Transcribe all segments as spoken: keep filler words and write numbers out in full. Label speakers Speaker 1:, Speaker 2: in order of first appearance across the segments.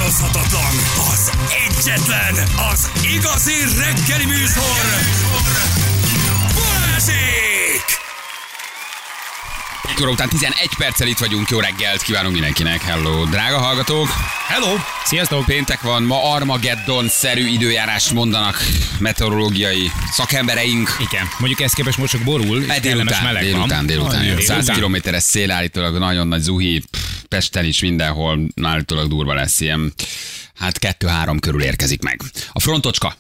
Speaker 1: utánozhatatlan, az egyetlen, az igazi reggeli műsor, Balázsék!
Speaker 2: Egy óra után tizenegy perccel itt vagyunk, jó reggelt kívánunk mindenkinek, hello, drága hallgatók!
Speaker 3: Hello!
Speaker 2: Sziasztok! Péntek van, ma Armageddon-szerű időjárást mondanak meteorológiai szakembereink.
Speaker 3: Igen, mondjuk ezt képest most csak borul, és
Speaker 2: délután,
Speaker 3: meleg
Speaker 2: délután,
Speaker 3: van.
Speaker 2: délután,
Speaker 3: Ah,
Speaker 2: száz kilométeres szél állítólag, nagyon nagy zuhi, pff, Pesten is mindenhol állítólag durva lesz ilyen, hát kettő-három körül érkezik meg. A frontocska.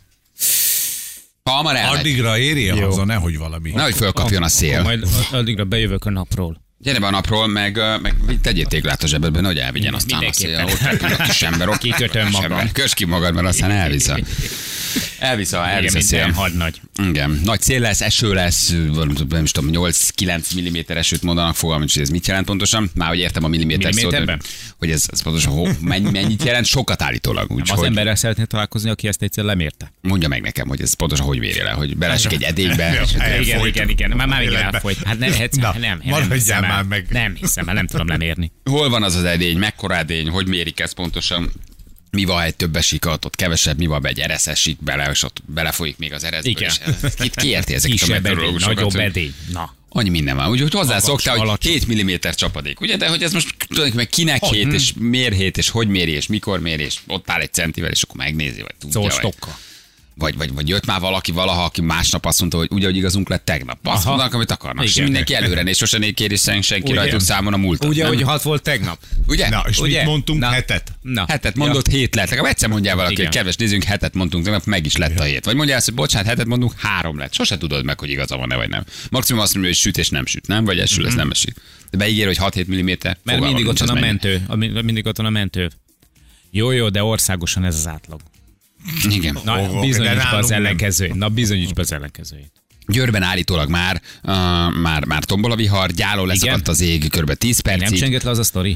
Speaker 2: Hamar elmegy.
Speaker 4: Addigra érje haza, nehogy valami.
Speaker 2: Nehogy fölkapjon a szél.
Speaker 3: Majd addigra bejövök a napról.
Speaker 2: Gyere be a napról, meg, meg tegyél téglát a zsebedben, hogy elvigyen aztán a szél. Ott repül a kis ember, ott
Speaker 3: kikötöm magam.
Speaker 2: Kös ki magad, mert aztán elvisz a, elvisz a, elvisz a szél.
Speaker 3: Hadnagy.
Speaker 2: Igen. Nagy szél lesz, eső lesz, nem is tudom, nyolc-kilenc milliméter esőt mondanak, fogalmam, hogy ez mit jelent pontosan. Már hogy értem a milliméter szót, hogy ez, ez pontosan ho, mennyi, mennyit jelent, sokat állítólag. Úgy,
Speaker 3: az
Speaker 2: hogy
Speaker 3: emberrel szeretnél találkozni, aki ezt egyszer lemérte.
Speaker 2: mondja meg nekem, hogy ez pontosan hogy véri le, hogy belesik egy edénybe.
Speaker 3: Igen, igen, igen. Már már igen elfolyt. Hát ne, hát,
Speaker 4: Na,
Speaker 3: nem, nem hiszem
Speaker 4: már
Speaker 3: el.
Speaker 4: meg.
Speaker 3: Nem hiszem el, nem tudom lemérni.
Speaker 2: Hol van az az edény, mekkora edény, hogy mérik ezt pontosan? Mi van, ha egy több esik, ott kevesebb, mi van, egy eresz esik bele, és ott belefolyik még az ereszből.
Speaker 3: Igen.
Speaker 2: Ki, ki érti ezeket a
Speaker 3: Kisebb edény,
Speaker 2: meteorológusokat?
Speaker 3: nagyobb
Speaker 2: hogy-
Speaker 3: edény. Na.
Speaker 2: Annyi minden van. Úgyhogy hozzászoktál, hogy
Speaker 3: alacsony.
Speaker 2: hét milliméter csapadék, ugye? De hogy ez most tudod, meg kinek hét, és miért hét, és hogy méri, és mikor méri, és ott áll egy centivel, és akkor megnézi, vagy tudja, vagy,
Speaker 3: Szóstokkal.
Speaker 2: vagy, vagy, vagy jött már valaki valaha, aki másnap azt mondta, hogy ugye, hogy igazunk lett tegnap. Azt
Speaker 3: Aha.
Speaker 2: mondanak, amit akarnak. És
Speaker 3: Igen.
Speaker 2: mindenki előre, és sosem né kér, és senki
Speaker 3: Ugye?
Speaker 2: rajtuk számon a múltat.
Speaker 3: Ugye,
Speaker 2: nem?
Speaker 3: hogy hat volt tegnap?
Speaker 2: Ugye?
Speaker 4: Na, és
Speaker 3: Ugye?
Speaker 4: mit mondtunk?
Speaker 3: Na.
Speaker 4: Hetet.
Speaker 3: Na.
Speaker 2: Hetet mondott, ja. hét lett. Legalább egyszer mondjál valaki,
Speaker 3: Igen.
Speaker 2: hogy kedves nézzünk, hetet mondtunk, tegnap meg is lett a hét. Vagy mondjál azt, hogy bocsánat, hetet mondunk, három lett. Sose tudod meg, hogy igaza van-e, vagy nem. Maximum azt mondja, hogy süt és nem süt, nem? Vagy esül, ez nem esik. De beígér, hogy hat-hét milliméter.
Speaker 3: Mert mindig ott van a mentő. a- Mindig ott van a mentő. Jó, jó, de országosan ez az átlag.
Speaker 2: Igen.
Speaker 3: Na,
Speaker 4: Ó, de
Speaker 3: bizonyíts be
Speaker 4: nálunk
Speaker 3: az
Speaker 4: nem.
Speaker 3: ellenkezőjét. Na, bizonyíts be az ellenkezőjét.
Speaker 2: Győrben állítólag már, uh, már, már tombol a vihar, gyáló leszakadt az ég kb. tíz
Speaker 3: Nem
Speaker 2: percig.
Speaker 3: csengett le az a sztori?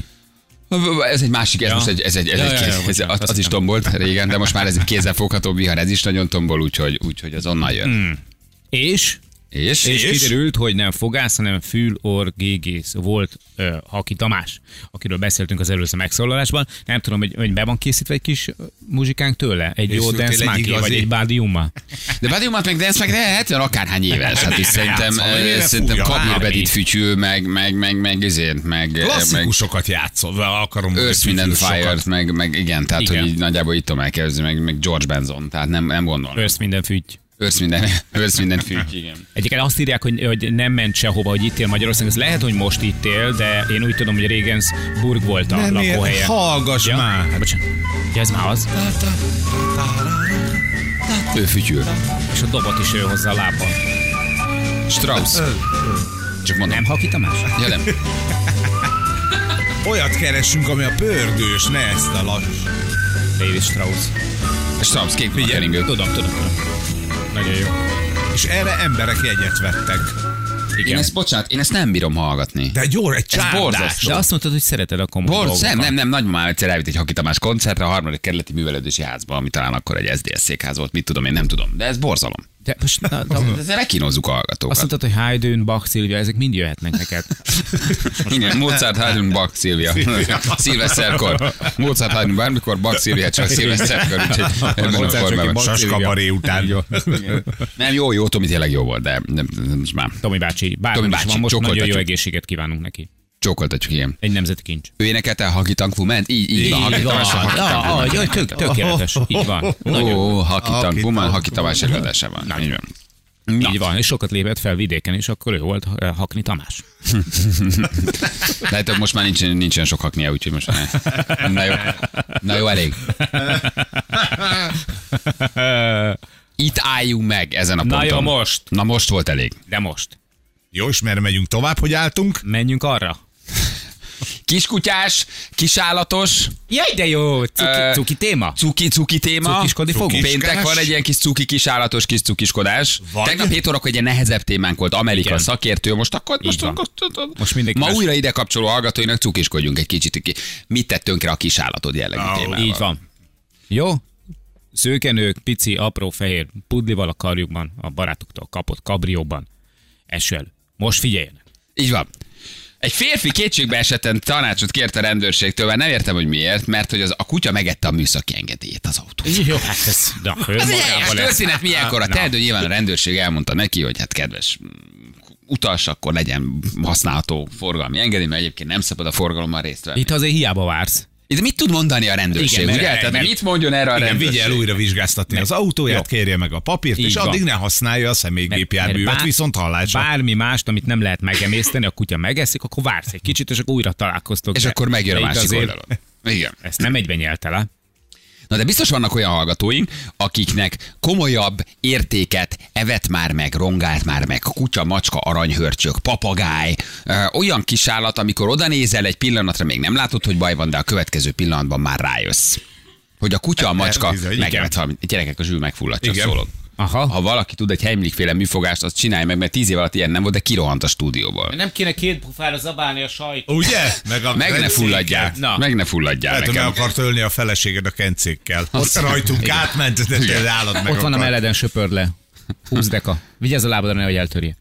Speaker 2: Ez egy másik, ez
Speaker 3: Ja.
Speaker 2: most egy, ez egy, ez
Speaker 3: Ja,
Speaker 2: egy
Speaker 3: ja,
Speaker 2: kéz,
Speaker 3: ja,
Speaker 2: ez,
Speaker 3: bocsánat,
Speaker 2: az,
Speaker 3: azt
Speaker 2: az is
Speaker 3: hittem.
Speaker 2: tombolt régen, de most már ez egy kézzelfogható vihar, ez is nagyon tombol, úgyhogy, úgyhogy az onnan jön.
Speaker 3: Mm. És?
Speaker 2: És?
Speaker 3: És kiderült, hogy nem fogász, hanem fül-or-gégész volt uh, Haki Tamás, akiről beszéltünk az előző megszólalásban. Nem tudom, hogy, hogy be van készítve egy kis uh, muzsikánk tőle? Egy jó
Speaker 4: Készültél
Speaker 3: dance
Speaker 4: egy
Speaker 3: monkey,
Speaker 4: igazi?
Speaker 3: vagy egy bádiummal?
Speaker 2: De Badiumát meg Dance meg de hetven akárhány éves, hát is szerintem,
Speaker 4: játszol, vagy
Speaker 2: eh,
Speaker 4: mire
Speaker 2: szerintem
Speaker 4: fújja?
Speaker 2: Kabir
Speaker 3: Bármi.
Speaker 2: Bedit fütyül, meg, meg, meg, meg, ezért, meg, meg
Speaker 4: Klasszikusokat játszol, akarom.
Speaker 2: Earth, Wind and
Speaker 4: sokat.
Speaker 2: Fire-t, meg, meg igen, tehát
Speaker 3: Igen.
Speaker 2: hogy így nagyjából itt tudom elkezdeni, meg, meg George Benson, tehát nem, nem gondolom.
Speaker 3: Össz minden fügy.
Speaker 2: Earth, minden, Earth, minden fütyül, igen.
Speaker 3: Egyébként azt írják, hogy, hogy nem ment sehova, hogy itt él Magyarországon. Ez lehet, hogy most itt él, de én úgy tudom, hogy Regensburg volt a
Speaker 4: Nem
Speaker 3: lakóhelye.
Speaker 4: ér, hallgass
Speaker 3: Ja?
Speaker 4: már.
Speaker 3: Hát, bocsánat. Ja, ez már az.
Speaker 2: Ő fütyül.
Speaker 3: És a dobot is ő hozza a lábbal.
Speaker 2: Strauss. Csak mondom.
Speaker 3: Nem Haki Tamás?
Speaker 2: Ja, nem.
Speaker 4: Olyat keresünk, ami a pördős, ne ezt a lass.
Speaker 3: David Strauss.
Speaker 2: Strauss, két keringő.
Speaker 3: Tudom, tudom, tudom. Nagyon jó.
Speaker 4: És erre emberek jegyet vettek.
Speaker 2: Én
Speaker 3: Igen.
Speaker 2: ezt, bocsánat, én ezt nem bírom hallgatni.
Speaker 4: De egy óra, egy csárdás.
Speaker 2: borzasztó.
Speaker 3: De azt mondtad, hogy szereted a komoly
Speaker 2: Borz,
Speaker 3: dolgokat.
Speaker 2: nem, nem, nem, nagymamám egyszer elvitt egy Haki Tamás koncertre, a harmadik kerületi művelődési házba, ami talán akkor egy es dé es székház volt, mit tudom, én nem tudom. De ez borzalom.
Speaker 3: De most, na, na,
Speaker 2: Ezzel megkínozzuk a hallgatókat.
Speaker 3: azt mondtad, hogy Haydn, Bach, Szilvia, ezek mind jöhetnek neked.
Speaker 2: Igen, Mozart, Haydn, Bach, Szilvia. Szilveszterkor. Mozart, Haydn, bármikor, Bach, Szilvia, csak szilveszterkor. Úgyhogy ebben a
Speaker 4: Mozart csak egy
Speaker 2: formában.
Speaker 4: saskabaré után.
Speaker 2: Nem, jó, jó, Tomi tényleg jó volt, de nem, nem, most már
Speaker 3: Tomi bácsi, bármi
Speaker 2: Tomi
Speaker 3: is
Speaker 2: bácsi,
Speaker 3: van, most nagyon jó
Speaker 2: csókoltatjuk.
Speaker 3: egészséget kívánunk neki.
Speaker 2: csókoltatjuk, igen.
Speaker 3: Egy nemzeti kincs.
Speaker 2: Ő énekelte a Haki Tank Woman? Így, így van, Haki Tamás a Haki Tank Woman.
Speaker 3: Ja, tök, tökéletes. Így van.
Speaker 2: Ó, Haki Tank
Speaker 4: Haki
Speaker 2: Woman,
Speaker 4: Tank
Speaker 2: Haki Tamás előadása van. Így van.
Speaker 3: Így van, és sokat lépett fel vidéken, és akkor ő volt eh, Hakni Tamás.
Speaker 2: Lehet, hogy most már nincsen, nincsen sok haknia, úgyhogy most ne. Na jó, na jó, elég. Itt álljunk meg ezen a
Speaker 3: Na
Speaker 2: ponton.
Speaker 3: jó, most.
Speaker 2: Na most volt elég.
Speaker 3: De most.
Speaker 4: Jó, és merre megyünk tovább, hogy álltunk?
Speaker 3: Menjünk arra.
Speaker 2: Kiskutyás, kisállatos,
Speaker 3: Jaj, de jó! Cuki,
Speaker 2: Ö,
Speaker 3: cuki téma?
Speaker 2: cuki-cuki téma.
Speaker 3: Cukiskodni fogunk?
Speaker 4: Cukiskás.
Speaker 2: Péntek van egy ilyen kis cuki kisállatos kis cukiskodás.
Speaker 4: Vagy-
Speaker 2: Tegnap hét órakor egy ilyen nehezebb témánk volt, Amerika
Speaker 3: Igen.
Speaker 2: szakértő, most akkor most,
Speaker 3: van.
Speaker 2: most,
Speaker 3: Most mindenki
Speaker 2: ma
Speaker 3: más-
Speaker 2: újra ide kapcsoló hallgatóinak cukiskodjunk egy kicsit. ki- Mit tett tönkre a kisállatod jellegű
Speaker 4: Ó,
Speaker 2: témával?
Speaker 3: Így van. Jó? Szőkenők, pici, apró, fehér pudlival a karjukban, a barátoktól kapott kabrióban. Eső elő. Most figyeljenek.
Speaker 2: Így van. Egy férfi kétségbe esetten tanácsot kért a rendőrségtől, mert nem értem, hogy miért, mert hogy az, a kutya megette a műszaki engedélyét az autó.
Speaker 3: Jó, hát ez... Na,
Speaker 2: Ez egy helyes történet, milyenkor a tehető, nyilván a rendőrség elmondta neki, hogy hát kedves utas, akkor legyen használható forgalmi engedély, mert egyébként nem szabad a forgalommal részt venni.
Speaker 3: Itt azért hiába vársz.
Speaker 2: Itt mit tud mondani a rendőrség,
Speaker 3: Igen,
Speaker 2: ugye?
Speaker 3: mert-
Speaker 2: Tehát
Speaker 3: mert-
Speaker 2: mit mondjon erre a
Speaker 4: Igen,
Speaker 2: rendőrség?
Speaker 4: vigye el újra vizsgáztatni az autóját, kérje meg a papírt,
Speaker 3: Így
Speaker 4: és
Speaker 3: van.
Speaker 4: addig ne használja a személygépjárművet,
Speaker 3: bár-
Speaker 4: viszont hallásra.
Speaker 3: Bármi mást, amit nem lehet megemészteni, a kutya megeszik, akkor vársz egy kicsit, és akkor újra találkoztok.
Speaker 2: És
Speaker 3: De-
Speaker 2: akkor megjön a
Speaker 3: de itt
Speaker 2: másik
Speaker 3: azért
Speaker 2: oldalon. Igen.
Speaker 3: Ezt nem egyben nyelte le.
Speaker 2: Na de biztos vannak olyan hallgatóink, akiknek komolyabb értéket evett már meg, rongált már meg, kutya, macska, aranyhörcsök, papagáj, ö, olyan kisállat, amikor oda nézel egy pillanatra, még nem látod, hogy baj van, de a következő pillanatban már rájössz. Hogy a kutya, a macska
Speaker 4: Bizony,
Speaker 2: megevett valamit. Gyerekek, a zsűl megfulladt, csak
Speaker 4: Igen.
Speaker 2: szólok.
Speaker 3: Aha.
Speaker 2: Ha valaki tud egy Heimlich-féle műfogást, azt csinálj meg, mert tíz év alatt ilyen nem volt, de kirohant a stúdióból.
Speaker 3: Nem kéne két pufára zabálni a sajt.
Speaker 4: Ugye? Meg, a
Speaker 2: Meg ne
Speaker 4: kencékkel.
Speaker 2: fulladjál,
Speaker 3: Na.
Speaker 2: meg ne fulladjál
Speaker 4: Lehet, hogy meg
Speaker 2: nekem.
Speaker 4: akart ölni a feleséged a kencékkel. Ott rajtunk átment, de te állat meg
Speaker 3: Ott van a
Speaker 4: akart.
Speaker 3: melleden, söpörd le. húsz deka. Vigyázz a lábadra, nehogy eltörje.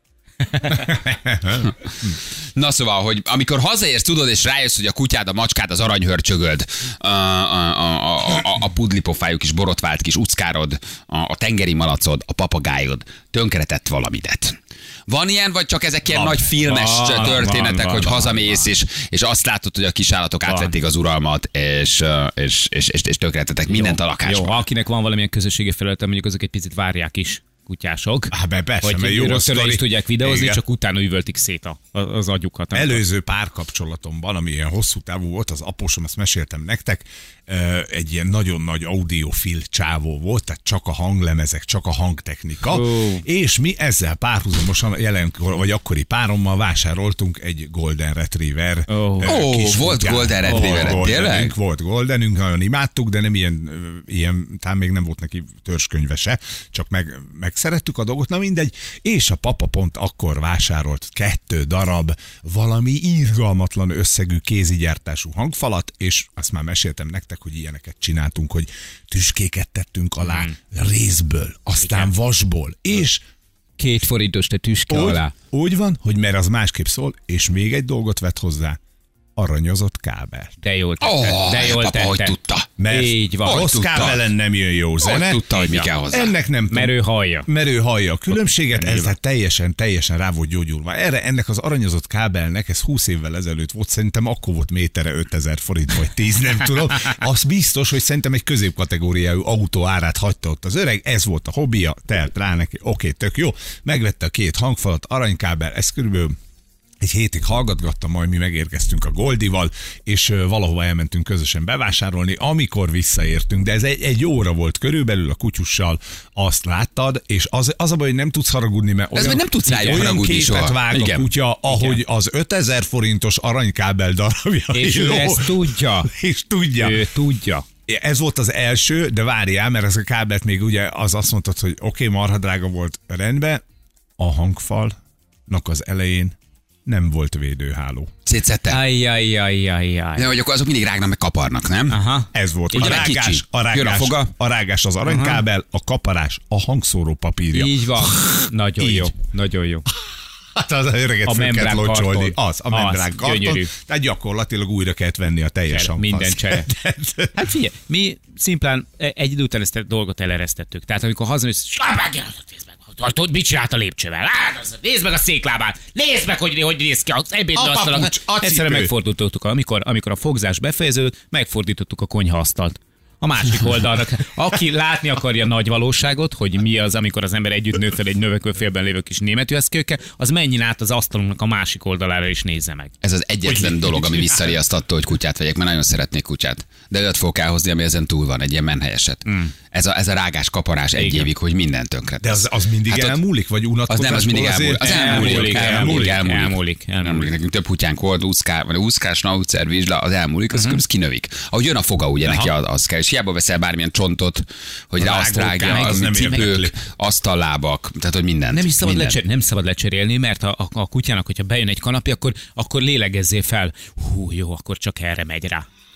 Speaker 2: Na szóval, hogy amikor hazaérsz, tudod, és rájössz, hogy a kutyád, a macskád, az aranyhörcsögöd, a, a, a, a, a, a pudlipofájuk kis borotvált kis uckárod, a, a tengeri malacod, a papagájod tönkretett valamidet. Van ilyen, vagy csak ezek ilyen
Speaker 4: Van.
Speaker 2: nagy filmes
Speaker 3: Van,
Speaker 2: történetek,
Speaker 3: van,
Speaker 2: hogy
Speaker 3: van,
Speaker 2: hazamész, és, és azt látod, hogy a kisállatok átvették az uralmat, és, és, és, és, és tönkretettek mindent a lakásban.
Speaker 3: Jó, ha akinek van valamilyen közösségi felülete, mondjuk azok egy picit várják is kutyások.
Speaker 4: Há, be persze,
Speaker 3: hogy
Speaker 4: mert jó a
Speaker 3: rögtön le is
Speaker 4: sztori.
Speaker 3: tudják videózni,
Speaker 4: Igen.
Speaker 3: csak utána üvöltik szét a, az agyukat.
Speaker 4: Előző párkapcsolatomban, ami ilyen hosszú távú volt, az apósom, ezt meséltem nektek, ö, egy ilyen nagyon nagy audiofil csávó volt, tehát csak a hanglemezek, csak a hangtechnika,
Speaker 3: Ó.
Speaker 4: és mi ezzel párhuzamosan jelenkor, vagy akkori párommal vásároltunk egy Golden Retriever.
Speaker 3: Ó.
Speaker 4: ö,
Speaker 2: Ó,
Speaker 4: kis
Speaker 2: volt
Speaker 4: kutyát.
Speaker 2: Golden Retrievered,
Speaker 4: Volt
Speaker 2: tényleg?
Speaker 4: Goldenünk, Volt Goldenünk, nagyon imádtuk, de nem ilyen, ö, ilyen talán még nem volt neki törzskönyve se, csak meg, megszerettük a dolgot, na mindegy, és a papa pont akkor vásárolt kettő darab valami irgalmatlan összegű kézigyártású hangfalat, és azt már meséltem nektek, hogy ilyeneket csináltunk, hogy tüskéket tettünk alá részből, aztán vasból, és
Speaker 3: Két forintos te tüske
Speaker 4: úgy,
Speaker 3: alá.
Speaker 4: úgy van, hogy mert az másképp szól, és még egy dolgot vett hozzá, aranyozott kábel.
Speaker 3: De jól
Speaker 2: Ó,
Speaker 3: tette. De jól
Speaker 2: papa, hogy
Speaker 3: tette.
Speaker 2: tudta.
Speaker 4: Mert
Speaker 3: Így van.
Speaker 4: a
Speaker 2: Hogy
Speaker 4: rossz
Speaker 2: tudta?
Speaker 4: kábelen nem jön jó zene.
Speaker 2: Hogy tudta, hogy mi
Speaker 3: Ja.
Speaker 2: kell hozzá.
Speaker 4: Ennek nem tudom.
Speaker 3: Mert ő hallja.
Speaker 4: Mert ő hallja a különbséget, ez
Speaker 3: Nyilván.
Speaker 4: tehát teljesen, teljesen rá volt gyógyulva. Erre, ennek az aranyozott kábelnek, ez húsz évvel ezelőtt volt, szerintem akkor volt métere ötezer forint, vagy tíz, nem tudom. Az biztos, hogy szerintem egy középkategóriájú autó árát hagyta ott az öreg, ez volt a hobbija, telt rá neki, oké, tök jó. Megvette a két hangfalat, aranykábel, ez körülbelül egy hétig hallgatgattam, majd mi megérkeztünk a Goldival, és ö, valahova elmentünk közösen bevásárolni, amikor visszaértünk, de ez egy, egy óra volt körülbelül a kutyussal, azt láttad, és az, az a baj, hogy nem tudsz haragudni, mert
Speaker 2: Ez
Speaker 4: olyan,
Speaker 2: vagy nem tudsz rájuk
Speaker 4: olyan
Speaker 2: haragudni
Speaker 4: képet
Speaker 2: soha.
Speaker 4: vág
Speaker 2: Igen.
Speaker 4: a kutya, ahogy az ötezer forintos aranykábel darabja.
Speaker 3: És ő ezt tudja.
Speaker 4: És tudja.
Speaker 3: Ő tudja.
Speaker 4: Ez volt az első, de várjál, mert ez a kábelt még ugye az azt mondtad, hogy oké, okay, marha drága volt, rendben, a hangfalnak az elején nem volt védőháló.
Speaker 2: Szétszette.
Speaker 3: Ajjajjajjajjaj.
Speaker 2: De hogy akkor azok mindig rágnak, meg kaparnak, nem?
Speaker 3: Aha.
Speaker 4: Ez volt. A
Speaker 2: Ugye, meg
Speaker 4: rágás,
Speaker 2: kicsi.
Speaker 4: a,
Speaker 2: Jön a
Speaker 4: rágás,
Speaker 2: foga.
Speaker 4: a rágás az aranykábel, a kaparás a hangszóró papírja.
Speaker 3: Így van. Nagyon
Speaker 4: Így.
Speaker 3: jó. Nagyon jó.
Speaker 4: Hát az öreget
Speaker 3: A
Speaker 4: föl kellett
Speaker 3: membrán
Speaker 4: locsolni.
Speaker 3: karton.
Speaker 4: Az, a
Speaker 3: Az,
Speaker 4: membrán karton.
Speaker 3: gyönyörű.
Speaker 4: Tehát gyakorlatilag újra kellett venni a teljes
Speaker 3: Csere,
Speaker 4: hangfasz.
Speaker 3: minden csere. Hát figyelj, mi szimplán egy idő után ezt a dolgot eleresztettük. Tehát amikor hazamész, nézd meg, hogy tudod, mit csinált a lépcsővel? Hát, az- nézd meg a széklábát, nézd meg, hogy, hogy néz ki az
Speaker 4: A
Speaker 3: ebédasztalon.
Speaker 4: papucs, a
Speaker 3: Egyszerűen
Speaker 4: cipő.
Speaker 3: megfordítottuk, amikor, amikor a fogzás befejeződött, megfordítottuk a konyhaasztalt. A másik oldalra. Aki látni akarja nagy valóságot, hogy mi az, amikor az ember együtt nőtt fel egy növekvőfélben lévő kis németűeszkőkkel, az menjen át az asztalunknak a másik oldalára is nézze meg.
Speaker 2: Ez az egyetlen
Speaker 4: Hogy-
Speaker 2: dolog, ami visszariaszt attól, hogy kutyát vegyek, mert nagyon szeretnék kutyát. De olyat fogok elhozni, ami ezen túl van, egy ilyen menhelyeset. Mm. Ez, a, ez a rágás, kaparás egy
Speaker 3: Igen.
Speaker 2: évig, hogy minden tönkre.
Speaker 4: De az, az mindig
Speaker 2: Hát ott-
Speaker 4: elmúlik, vagy
Speaker 2: Az
Speaker 4: unatkozásból
Speaker 2: nem, az mindig elmúlik. Az
Speaker 4: azért-
Speaker 2: elmúlik, elmúlik, elmúlik, elmúlik.
Speaker 3: elmúlik, elmúlik.
Speaker 2: Nekünk több kutyánk volt, úszká, vagy úszkás, naucer, vizsla, az elmúlik, az, uh-huh. az kinövik. Ahogy jön a foga, ugye neki az, az kell, és hiába veszel bármilyen csontot, hogy rá azt rágja,
Speaker 4: Rágókák, az
Speaker 2: a
Speaker 4: nem
Speaker 2: cipők,
Speaker 4: érdekli.
Speaker 2: asztallábak, tehát hogy mindent.
Speaker 3: Nem is szabad,
Speaker 2: mindent.
Speaker 3: lecser, nem szabad lecserélni, mert a, a, a kutyának, hogyha bejön egy kanapja, akkor, akkor lélegezzél fel. Hú, jó, akkor csak erre megy rá.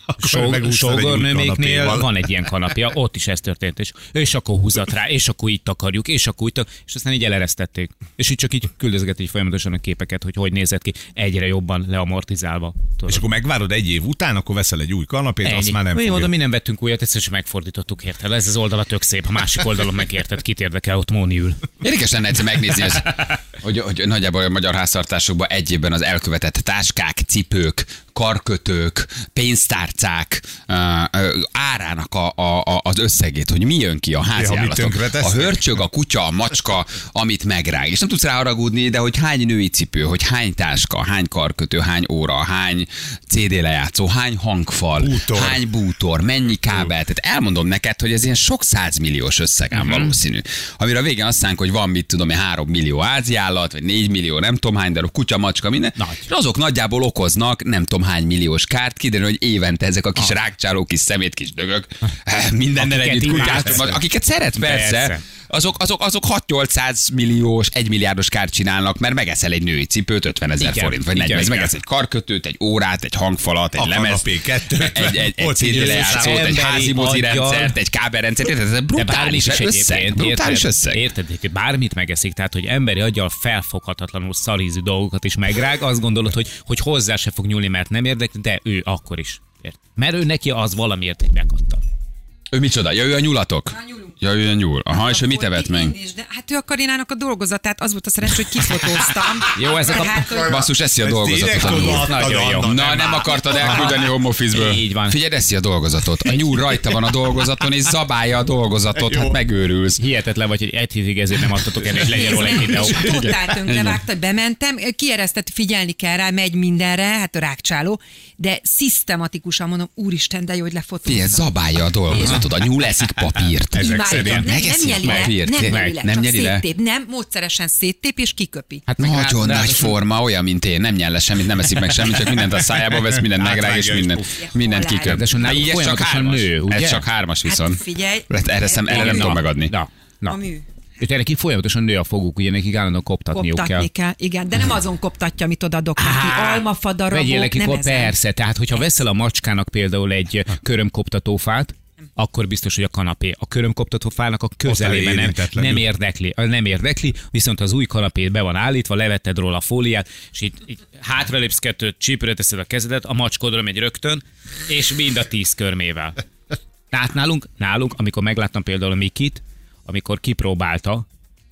Speaker 3: Sógornőméknél van egy ilyen kanapja, ott is ez történt, és, és akkor húzat rá, és akkor így takarjuk, és akkor így tak, és aztán így eleresztették. És így csak így küldözget így folyamatosan a képeket, hogy hogy nézett ki, egyre jobban leamortizálva. Tudod.
Speaker 4: És akkor megvárod egy év után, akkor veszel egy új kanapét,
Speaker 3: Ennyi.
Speaker 4: azt már nem
Speaker 3: Mi
Speaker 4: fogja.
Speaker 3: mondom, mi nem vettünk újat, ezt is megfordítottuk, érted? Ez az oldala tök szép, a másik oldalon megérted, kit érdekel, ott Móni ül.
Speaker 2: Érdekes lenne egyszer megnézni, ez, hogy, hogy nagyjából a magyar háztartásokban egy évben az elkövetett táskák, cipők, karkötők, pénztárcák uh, uh, árának a, a, a, az összegét, hogy mi jön ki a háziállatok. A hörcsög, a kutya, a macska, amit megrág. És nem tudsz rá haragudni, de hogy hány női cipő, hogy hány táska, hány karkötő, hány óra, hány cé dé lejátszó, hány hangfal,
Speaker 4: bútor.
Speaker 2: hány bútor, mennyi kábel. Tehát elmondom neked, hogy ez ilyen sok százmilliós összegán uh-huh. valószínű. Amire a végén azt mondják, hogy van, mit tudom, három millió háziállat, vagy négy millió, nem tudom hány darab kutya, macska, minden.
Speaker 3: Nagy.
Speaker 2: És azok nagyjából okoznak nem tudom hány milliós kárt, kiderül, hogy évente ezek a kis ah. rákcsáló, kis szemét, kis dögök, mindennel
Speaker 3: Akiket
Speaker 2: együtt kutyás,
Speaker 3: imádsz.
Speaker 2: akiket szeret, persze.
Speaker 3: Persze.
Speaker 2: Azok, azok, azok hat-nyolcszáz milliós, egy milliárdos kárt csinálnak, mert megeszel egy női cipőt ötvenezer
Speaker 3: Igen,
Speaker 2: forint, vagy
Speaker 3: igen,
Speaker 2: negyven,
Speaker 3: igen.
Speaker 2: megesz egy karkötőt, egy órát, egy hangfalat, egy
Speaker 4: A
Speaker 2: lemez,
Speaker 4: kanapé kettőt,
Speaker 2: egy, egy, egy
Speaker 4: ott
Speaker 2: cé dé
Speaker 4: így
Speaker 2: lejátszót, egy
Speaker 3: emberi
Speaker 2: házi mozi
Speaker 3: aggyal.
Speaker 2: rendszert, egy kábelrendszert, ez egy brutális összeg, brutális összeg.
Speaker 3: Érted, hogy bármit megeszik, tehát hogy emberi aggyal felfoghatatlanul szarízű dolgokat is megrág, azt gondolod, hogy, hogy hozzá se fog nyúlni, mert nem érdekli, de ő akkor is. Ért? Mert ő neki az valamiért egy megkattan.
Speaker 2: Ő micsoda? Ja, ő a nyulatok? Ja, ő a nyúl. Aha, és ő mit evett meg?
Speaker 5: Is, de hát ő a Karinának a dolgozatát, az volt a szerencsé, hogy kifotóztam.
Speaker 3: Jó, ezek a-
Speaker 5: Tehát, hogy-
Speaker 2: Basszus, eszi a dolgozatot a nyúl.
Speaker 3: Nagyon jó.
Speaker 2: Na, nem akartad elküldeni home office-ből.
Speaker 3: Így van.
Speaker 2: Figyelj, eszi a dolgozatot. A nyúl rajta van a dolgozaton, és zabálja a dolgozatot, hát megőrülsz.
Speaker 3: Hihetetlen vagy, hogy egy hétig ezért nem adtatok enni, hogy legyen róla egy videó.
Speaker 5: És totál tönkrevágta, hogy bementem, kieresztett, figyelni kell rá, megy mindenre, hát a rákcsáló, de szisztematikusan mondom, úristen, de jó, hogy lefotóztam.
Speaker 2: Figyelj, zabálja a dolgozatot. A nyúl eszik papírt.
Speaker 3: Ezek
Speaker 5: Imádom,
Speaker 3: szerint.
Speaker 5: nem, nem
Speaker 2: Megeszi
Speaker 5: nyeli le,
Speaker 2: papírt.
Speaker 5: nem
Speaker 2: Meg-
Speaker 5: nyeli le,
Speaker 2: nem
Speaker 5: csak
Speaker 2: nyeli le?
Speaker 5: széttép, nem, módszeresen széttép és kiköpi.
Speaker 3: Hát meg
Speaker 2: Nagyon
Speaker 3: rá-
Speaker 2: nagy
Speaker 3: rá-
Speaker 2: forma, olyan, mint én. Nem nyel le semmit, nem eszik meg semmit, csak mindent a szájába vesz, mindent megrág, és mindent, mindent kiköp.
Speaker 3: Ráadásul náluk
Speaker 2: Így ez csak
Speaker 3: folyamatosan
Speaker 2: hármas.
Speaker 3: nő, ugye?
Speaker 2: Ez csak hármas viszont.
Speaker 5: Hát figyelj.
Speaker 2: Erre, szem, erre nem
Speaker 5: Igen.
Speaker 2: tudom megadni.
Speaker 3: Na, na.
Speaker 5: A mű.
Speaker 3: És nekik folyamatosan nő a foguk, ugye nekik állandóan koptatniuk kell.
Speaker 5: Koptatni kell, igen, de nem azon koptatja, amit odadok neki.
Speaker 3: Á,
Speaker 5: Almafadarabok,
Speaker 3: vegyél nekik,
Speaker 5: nem
Speaker 3: ó,
Speaker 5: ezen.
Speaker 3: persze, tehát hogyha veszel a macskának például egy körömkoptatófát, akkor biztos, hogy a kanapé. A körömkoptatófának a közelében nem,
Speaker 4: érintetlenül.
Speaker 3: nem, érdekli, nem érdekli, viszont az új kanapét be van állítva, levetted róla a fóliát, és itt, itt hátralépsz kettőt, csípőre teszed a kezedet, a macskodra megy rögtön, és mind a tíz körmével. Tehát nálunk, nálunk, amikor megláttam például a Mikit, amikor kipróbálta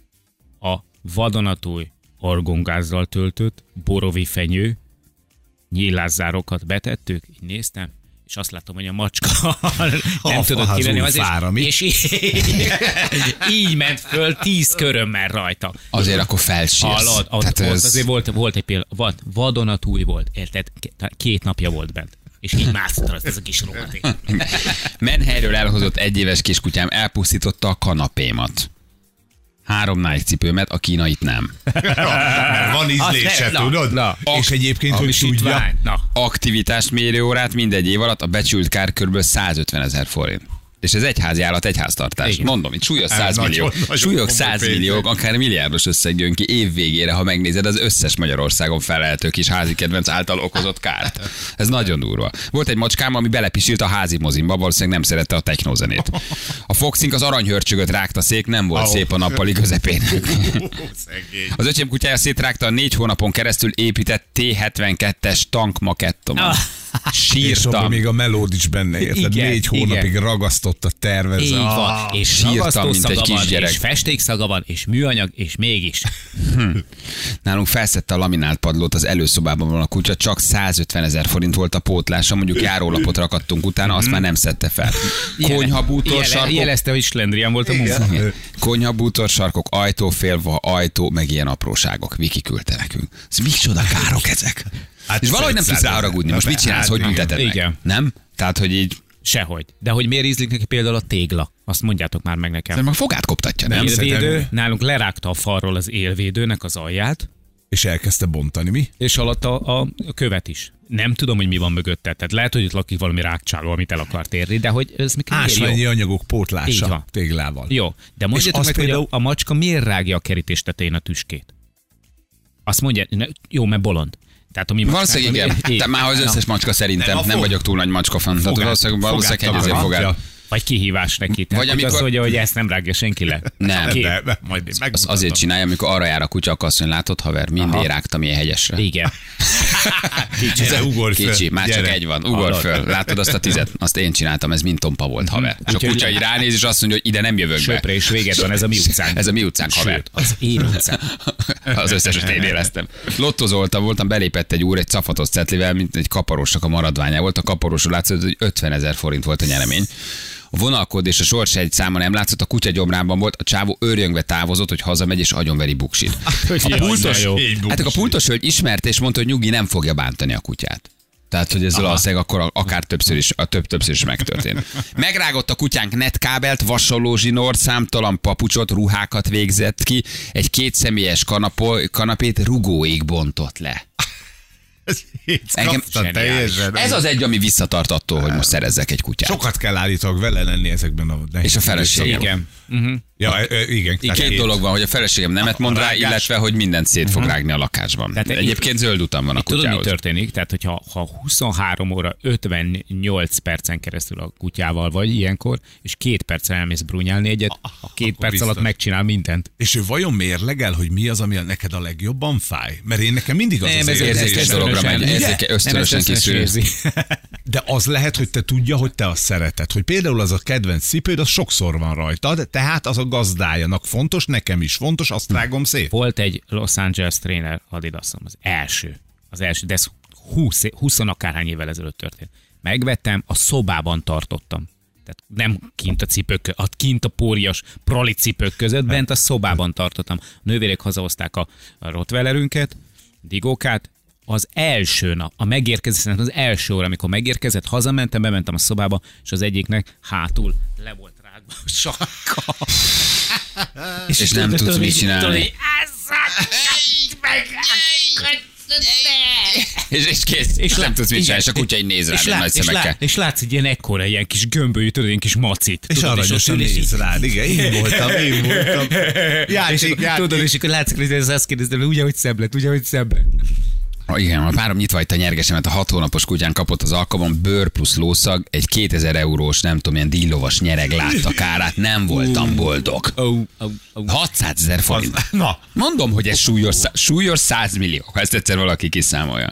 Speaker 3: a vadonatúj argongázzal töltött borovi fenyő nyílászárokat betettük, így néztem, és azt látom, hogy a macska nem
Speaker 4: A
Speaker 3: tudott
Speaker 4: fa- az
Speaker 3: kivenni,
Speaker 4: új
Speaker 3: azért,
Speaker 4: fára, mi?
Speaker 3: és így, így ment föl tíz körömmel rajta.
Speaker 2: Azért akkor felsírsz.
Speaker 3: Hallod, ott,
Speaker 2: Tehát
Speaker 3: ott
Speaker 2: ez-
Speaker 3: azért volt, volt egy példa, vad, vadonatúj volt, érted? Két napja volt bent. És így mászott rajta ez a kis rohaték.
Speaker 2: Menhelyről elhozott egyéves kiskutyám elpusztította a kanapémat. Három Nike cipőmet, a kínait nem.
Speaker 4: Mert van ízlése,
Speaker 3: Az ne- na,
Speaker 4: tudod?
Speaker 3: na.
Speaker 4: És egyébként, hogy
Speaker 3: Amisítvány.
Speaker 4: tudja,
Speaker 3: Na,
Speaker 2: Aktivitás mérőórát mindegy év alatt a becsült kár kb. százötven ezer forint. És ez egyházi állat, egyháztartás.
Speaker 3: Igen.
Speaker 2: Mondom, itt súlyos
Speaker 4: Ez
Speaker 2: száz millió.
Speaker 4: nagyon- nagyon
Speaker 2: Súlyos
Speaker 4: komoly
Speaker 2: száz
Speaker 4: pénz.
Speaker 2: milliók, akár milliárdos összeg jön ki év végére, ha megnézed az összes Magyarországon felelhető kis házi kedvenc által okozott kárt. Ez nagyon durva. Volt egy macskám, ami belepisilt a házi mozimba, valószínűleg nem szerette a technozenét. A Foxink az aranyhörcsögöt rágta szék, nem volt
Speaker 4: Au.
Speaker 2: szép a nappali közepén.
Speaker 4: szegény.
Speaker 2: Az öcsém kutyája szétrágta a négy hónapon keresztül épített té hetvenkettes tankmakettomat.
Speaker 3: Ah.
Speaker 4: És abban
Speaker 2: Sírtam.
Speaker 4: még a melód is benne, érted?
Speaker 3: Igen,
Speaker 4: Négy hónapig
Speaker 3: igen.
Speaker 4: ragasztott a tervező.
Speaker 3: így van. És
Speaker 2: sírtam,
Speaker 3: ragasztó
Speaker 2: mint egy
Speaker 3: szaga van,
Speaker 2: kisgyerek.
Speaker 3: és festékszaga van, és műanyag, és mégis.
Speaker 2: Nálunk felszedte a laminált padlót, az előszobában van a kutya, csak százötven ezer forint volt a pótlása, mondjuk járólapot rakadtunk utána, azt már nem szedte fel. Konyha, bútor,
Speaker 3: Jele,
Speaker 2: sarkok,
Speaker 3: jelezte, hogy slendrián volt a munka.
Speaker 2: konyha, bútor, sarkok, ajtó, félva, ajtó, meg ilyen apróságok. Viki küldte nekünk. Ez micsoda károk ezek?
Speaker 4: Hát
Speaker 2: És valahogy nem tudsz rá haragudni. Most mit csinálsz, hogy bünteted meg?
Speaker 3: Igen.
Speaker 2: Nem? Tehát, hogy így,
Speaker 3: Sehogy. De hogy miért ízlik neki például a tégla? Azt mondjátok már meg nekem.
Speaker 2: szerintem a fogát koptatja, nem?
Speaker 3: Élvédő,
Speaker 4: szerintem-
Speaker 3: nálunk lerágta a falról az élvédőnek az alját,
Speaker 4: És elkezdte bontani, mi?
Speaker 3: és alatt a, a követ is. Nem tudom, hogy mi van mögötte. Tehát lehet, hogy itt lakik valami rákcsáló, amit el akart érni, de hogy ez miért
Speaker 4: Ásványi
Speaker 3: jó?
Speaker 4: anyagok
Speaker 3: Így
Speaker 4: pótlása
Speaker 3: van.
Speaker 4: téglával.
Speaker 3: Jó, de mondjátok
Speaker 4: az
Speaker 3: meg,
Speaker 4: például-
Speaker 3: hogy a, a macska miért rágja a kerítés tetején a tüskét? Azt mondja, ne, jó, mert bolond. Tehát a mi
Speaker 2: Valószínűleg igen.
Speaker 3: macskánk-
Speaker 2: Te már az összes macska szerintem.
Speaker 4: Nem, a
Speaker 2: Nem
Speaker 4: fog-
Speaker 2: vagyok túl nagy macska fan. Tehát
Speaker 4: fogát-
Speaker 2: valószínűleg valószínűleg
Speaker 4: fogát
Speaker 2: hegyezért
Speaker 4: találja.
Speaker 2: fogát.
Speaker 3: Vagy kihívás neki. Tehát
Speaker 2: Vagy
Speaker 3: vagy amikor...
Speaker 2: amikor-
Speaker 3: azt mondja, hogy ezt nem rágja senki le.
Speaker 2: Nem.
Speaker 3: Ki-
Speaker 4: De, de, majd én
Speaker 2: Az
Speaker 4: megmutatom.
Speaker 2: azért csinálja, amikor arra jár a kutya, akkor azt mondja, látod haver, mindig rágtam ilyen hegyesre.
Speaker 3: Igen.
Speaker 4: Gyere, ugorj föl.
Speaker 2: Kicsi, már csak
Speaker 4: Gyere.
Speaker 2: egy van, ugor
Speaker 4: Hallod?
Speaker 2: föl. Látod azt a tizet? Azt én csináltam, ez mind tompa volt, haver. És a
Speaker 3: Úgyhogy-
Speaker 2: kutya így ránéz, és azt mondja, hogy ide nem jövök be.
Speaker 3: Söpré és véged van, ez a mi utcánk.
Speaker 2: Ez a mi utcánk, haver.
Speaker 3: Sőt, az én utcánk.
Speaker 2: Az összeset én éreztem. Lottozoltam, voltam, belépett egy úr egy cafatos cetlivel, mint egy kaparosnak a maradványa volt. A kaparosról látszott, hogy ötvenezer forint volt a nyeremény. A vonalkód és a sorsegy száma nem látszott, a kutya gyomrában volt, a csávó őrjöngve távozott, hogy hazamegy és agyonveri buksit. A
Speaker 3: Jaj,
Speaker 2: pultos,
Speaker 3: de jó.
Speaker 4: Így
Speaker 2: hát a
Speaker 4: buksit.
Speaker 2: pultos hölgy ismerte és mondta, hogy nyugi nem fogja bántani a kutyát. Tehát, hogy ez valószínűleg akkor akár többször is, a több többször is megtörtént. Megrágott a kutyánk netkábelt, vasaló zsinór, számtalan papucsot, ruhákat végzett ki, egy kétszemélyes kanapó, kanapét rugóig bontott le. Engem-
Speaker 4: Kapta teljesen.
Speaker 2: Ez az egy, ami visszatart attól, hogy most szerezzek egy kutyát.
Speaker 4: Sokat kell állítólag vele lenni ezekben a nehéz
Speaker 2: És a feleségem.
Speaker 3: Igen. Uh-huh.
Speaker 4: Ja, ö, ö, igen.
Speaker 2: Így két dolog van, hogy a feleségem nemet mond
Speaker 4: A
Speaker 2: rá,
Speaker 4: rágás.
Speaker 2: illetve, hogy mindent szét fog rágni a lakásban.
Speaker 3: Tehát
Speaker 2: Egyébként zöld utam van a
Speaker 3: Itt tudod, mi
Speaker 2: kutyához.
Speaker 3: történik? Tehát, hogyha ha huszonhárom óra ötvennyolc percen keresztül a kutyával vagy ilyenkor, és két percre elmész brunyálni egyet, a két
Speaker 4: akkor
Speaker 3: perc
Speaker 4: biztos.
Speaker 3: alatt megcsinál mindent.
Speaker 4: És ő vajon mérlegel, hogy mi az, ami a neked a legjobban fáj? Mert én nekem mindig az az
Speaker 2: ez
Speaker 4: érzésem.
Speaker 2: érzékes dologra megy,
Speaker 4: Ugye?
Speaker 2: érzéke- ösztönösen készül.
Speaker 4: De az lehet, hogy te tudja, hogy te azt szereted. Hogy például az a kedvenc cipőd, az sokszor van rajtad, tehát az a gazdájának fontos, nekem is fontos, azt rágom szét.
Speaker 3: Volt egy Los Angeles trainer Adidasom, az első. Az első, de ez húsz, húsz akárhány évvel ezelőtt történt. Megvettem, a szobában tartottam. Tehát nem kint a cipők, között, a kint a pórias proli cipők között, bent a szobában tartottam. A nővérek hazahozták a, a rottweilerünket, Digókát, az első nap, a megérkezés, az első óra, amikor megérkezett, hazamentem, bementem a szobába, és az egyiknek hátul le volt rágva a sarka.
Speaker 2: És, és nem tudsz mit csinálni. És, és kész, és nem tudsz mit csinálni, és a kutya így néz rád,
Speaker 3: és,
Speaker 2: nagy
Speaker 3: lát, és,
Speaker 2: szemekkel.
Speaker 3: lát, és látsz egy ilyen ekkora, ilyen kis gömbölyű, tudod, ilyen kis macit.
Speaker 4: És
Speaker 3: tudod,
Speaker 4: aranyosan
Speaker 3: ott ül, és
Speaker 4: néz
Speaker 3: így-
Speaker 4: rád, igen, én voltam, én voltam.
Speaker 3: és
Speaker 4: Játék,
Speaker 3: akkor,
Speaker 4: játék.
Speaker 3: tudod, és akkor látszik, hogy ez azt kérdeztem, ugye, hogy szebb lett, ugye, hogy szebb lett.
Speaker 2: Ah, igen, a párom nyitva itt a nyergesemet, a hat hónapos kutyán kapott az alkalom, bőr plusz lószag, egy kétezer eurós, nem tudom, ilyen díjlovas nyereg látta kárát, nem voltam boldog.
Speaker 3: Oh, oh, oh.
Speaker 2: hatszázezer forint.
Speaker 4: Na,
Speaker 2: Mondom, hogy ez súlyos, szá- súlyos száz millió, ha ezt egyszer valaki kiszámolja.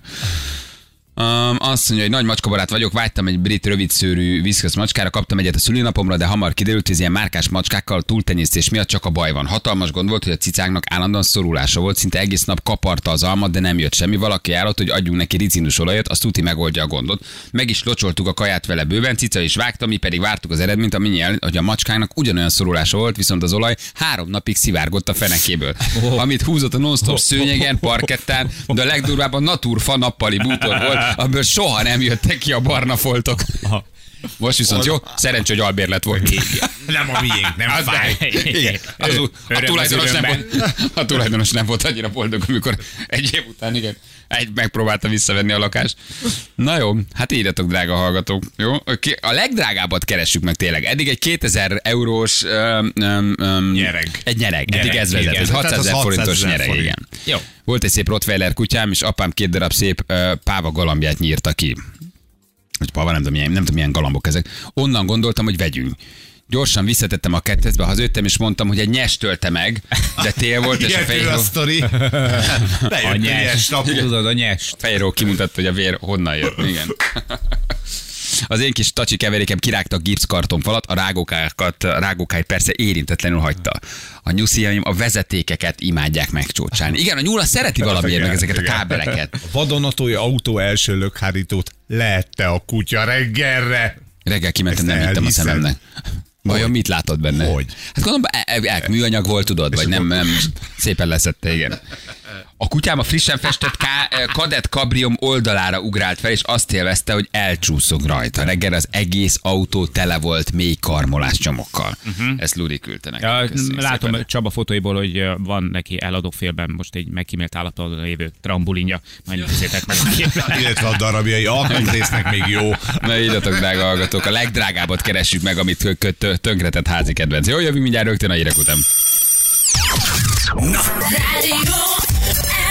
Speaker 2: Um, azt mondja, hogy nagy macskabarát vagyok, vágytam egy brit rövidszőrű viszkasz macskára, kaptam egyet a szülinapomra, de hamar kiderült, hogy ez ilyen márkás macskákkal túltenyésztés miatt csak a baj van. Hatalmas gond volt, hogy a cicáknak állandóan szorulása volt, szinte egész nap kaparta az almat, de nem jött semmi. Valaki állott, hogy adjunk neki ricinus olajat, azt tuti megoldja a gondot. Meg is locsoltuk a kaját vele bőven, cica is vágta, mi pedig vártuk az eredményt, ami jel, hogy a macskának ugyanolyan szorulása volt, viszont az olaj három napig szivárgott a fenekéből. Oh. Amit húzott a non-stop szőnyegen, parkettán, de a legdurvább a Naturfa nappali bútor volt, amiből soha nem jöttek ki a barna foltok. Most viszont jó, szerencsé, hogy albérlet volt.
Speaker 4: nem a miénk, nem
Speaker 2: Az
Speaker 4: fáj.
Speaker 2: de- Igen. Az, a,
Speaker 3: Öröm az
Speaker 2: tulajdonos nem
Speaker 3: örömben.
Speaker 2: volt, a tulajdonos nem volt annyira boldog, amikor egy év után igen, egy megpróbálta visszavenni a lakást. Na jó, hát írjatok, drága hallgatók. Jó? Ki- A legdrágábbat keressük meg tényleg. Eddig egy kétezer eurós öm, öm, öm,
Speaker 4: Nyereg.
Speaker 2: Egy nyereg. Eddig
Speaker 3: Nyereg,
Speaker 2: ez vezet.
Speaker 3: igen.
Speaker 2: Ez
Speaker 4: Tehát az
Speaker 2: hatszázezer forintos
Speaker 4: hatszázezer
Speaker 2: nyereg,
Speaker 4: forint.
Speaker 2: igen.
Speaker 3: Jó.
Speaker 2: Volt egy szép rottweiler kutyám, és apám két darab szép ö, páva galambját nyírta ki. Hogy pava, nem tudom, milyen, nem tudom, milyen galambok ezek. Onnan gondoltam, hogy vegyünk. Gyorsan visszatettem a kettesbe, hazajöttem, és mondtam, hogy egy nyest tölte meg, de tél volt, és a
Speaker 4: Ilyen
Speaker 2: fejről,
Speaker 4: a sztori.
Speaker 3: A
Speaker 4: Bejött
Speaker 3: nyest,
Speaker 4: ilyes nap.
Speaker 3: tudod, a nyest.
Speaker 2: fejről kimutatta, hogy a vér honnan jött. Igen. Az én kis tacsi keverékem kirágta a gipszkartonfalat, a rágókákat, a rágókáj persze érintetlenül hagyta. A nyusziaim a vezetékeket imádják megcsócsálni. Igen, a nyúla szereti valamiért meg ezeket a kábeleket.
Speaker 4: A vadonatúj autó első lökhárítót lehette a kutya reggelre.
Speaker 2: Reggel kimentem,
Speaker 4: Ezt
Speaker 2: nem hittem a
Speaker 4: elhiszed?
Speaker 2: szememnek. Vajon mit látod benne?
Speaker 4: Hogy?
Speaker 2: Hát gondolom, el, el, műanyag volt, tudod, vagy nem, nem, szépen leszette, igen. A kutyám a frissen festett ká, kadett kabrióm oldalára ugrált fel, és azt élvezte, hogy elcsúszok rajta. Reggel az egész autó tele volt mély karmolás csomokkal. Uh-huh. Ezt Luri küldte nekem.
Speaker 3: Ja,
Speaker 2: Köszönjük
Speaker 3: látom
Speaker 2: szépen.
Speaker 3: Csaba fotóiból, hogy van neki eladófélben most egy megkímélt állapotban lévő trambulinja. Majd nézzétek meg a képet.
Speaker 4: Illetve a darabjai alkatrésznek még jó.
Speaker 2: Na írjatok, drága hallgatók, a legdrágábbat keressük meg, amit kö- kö- tö- tönkretett házi kedvenc. Jó, jövünk mindjárt rögtön a hírek után.
Speaker 1: Na,
Speaker 6: Radio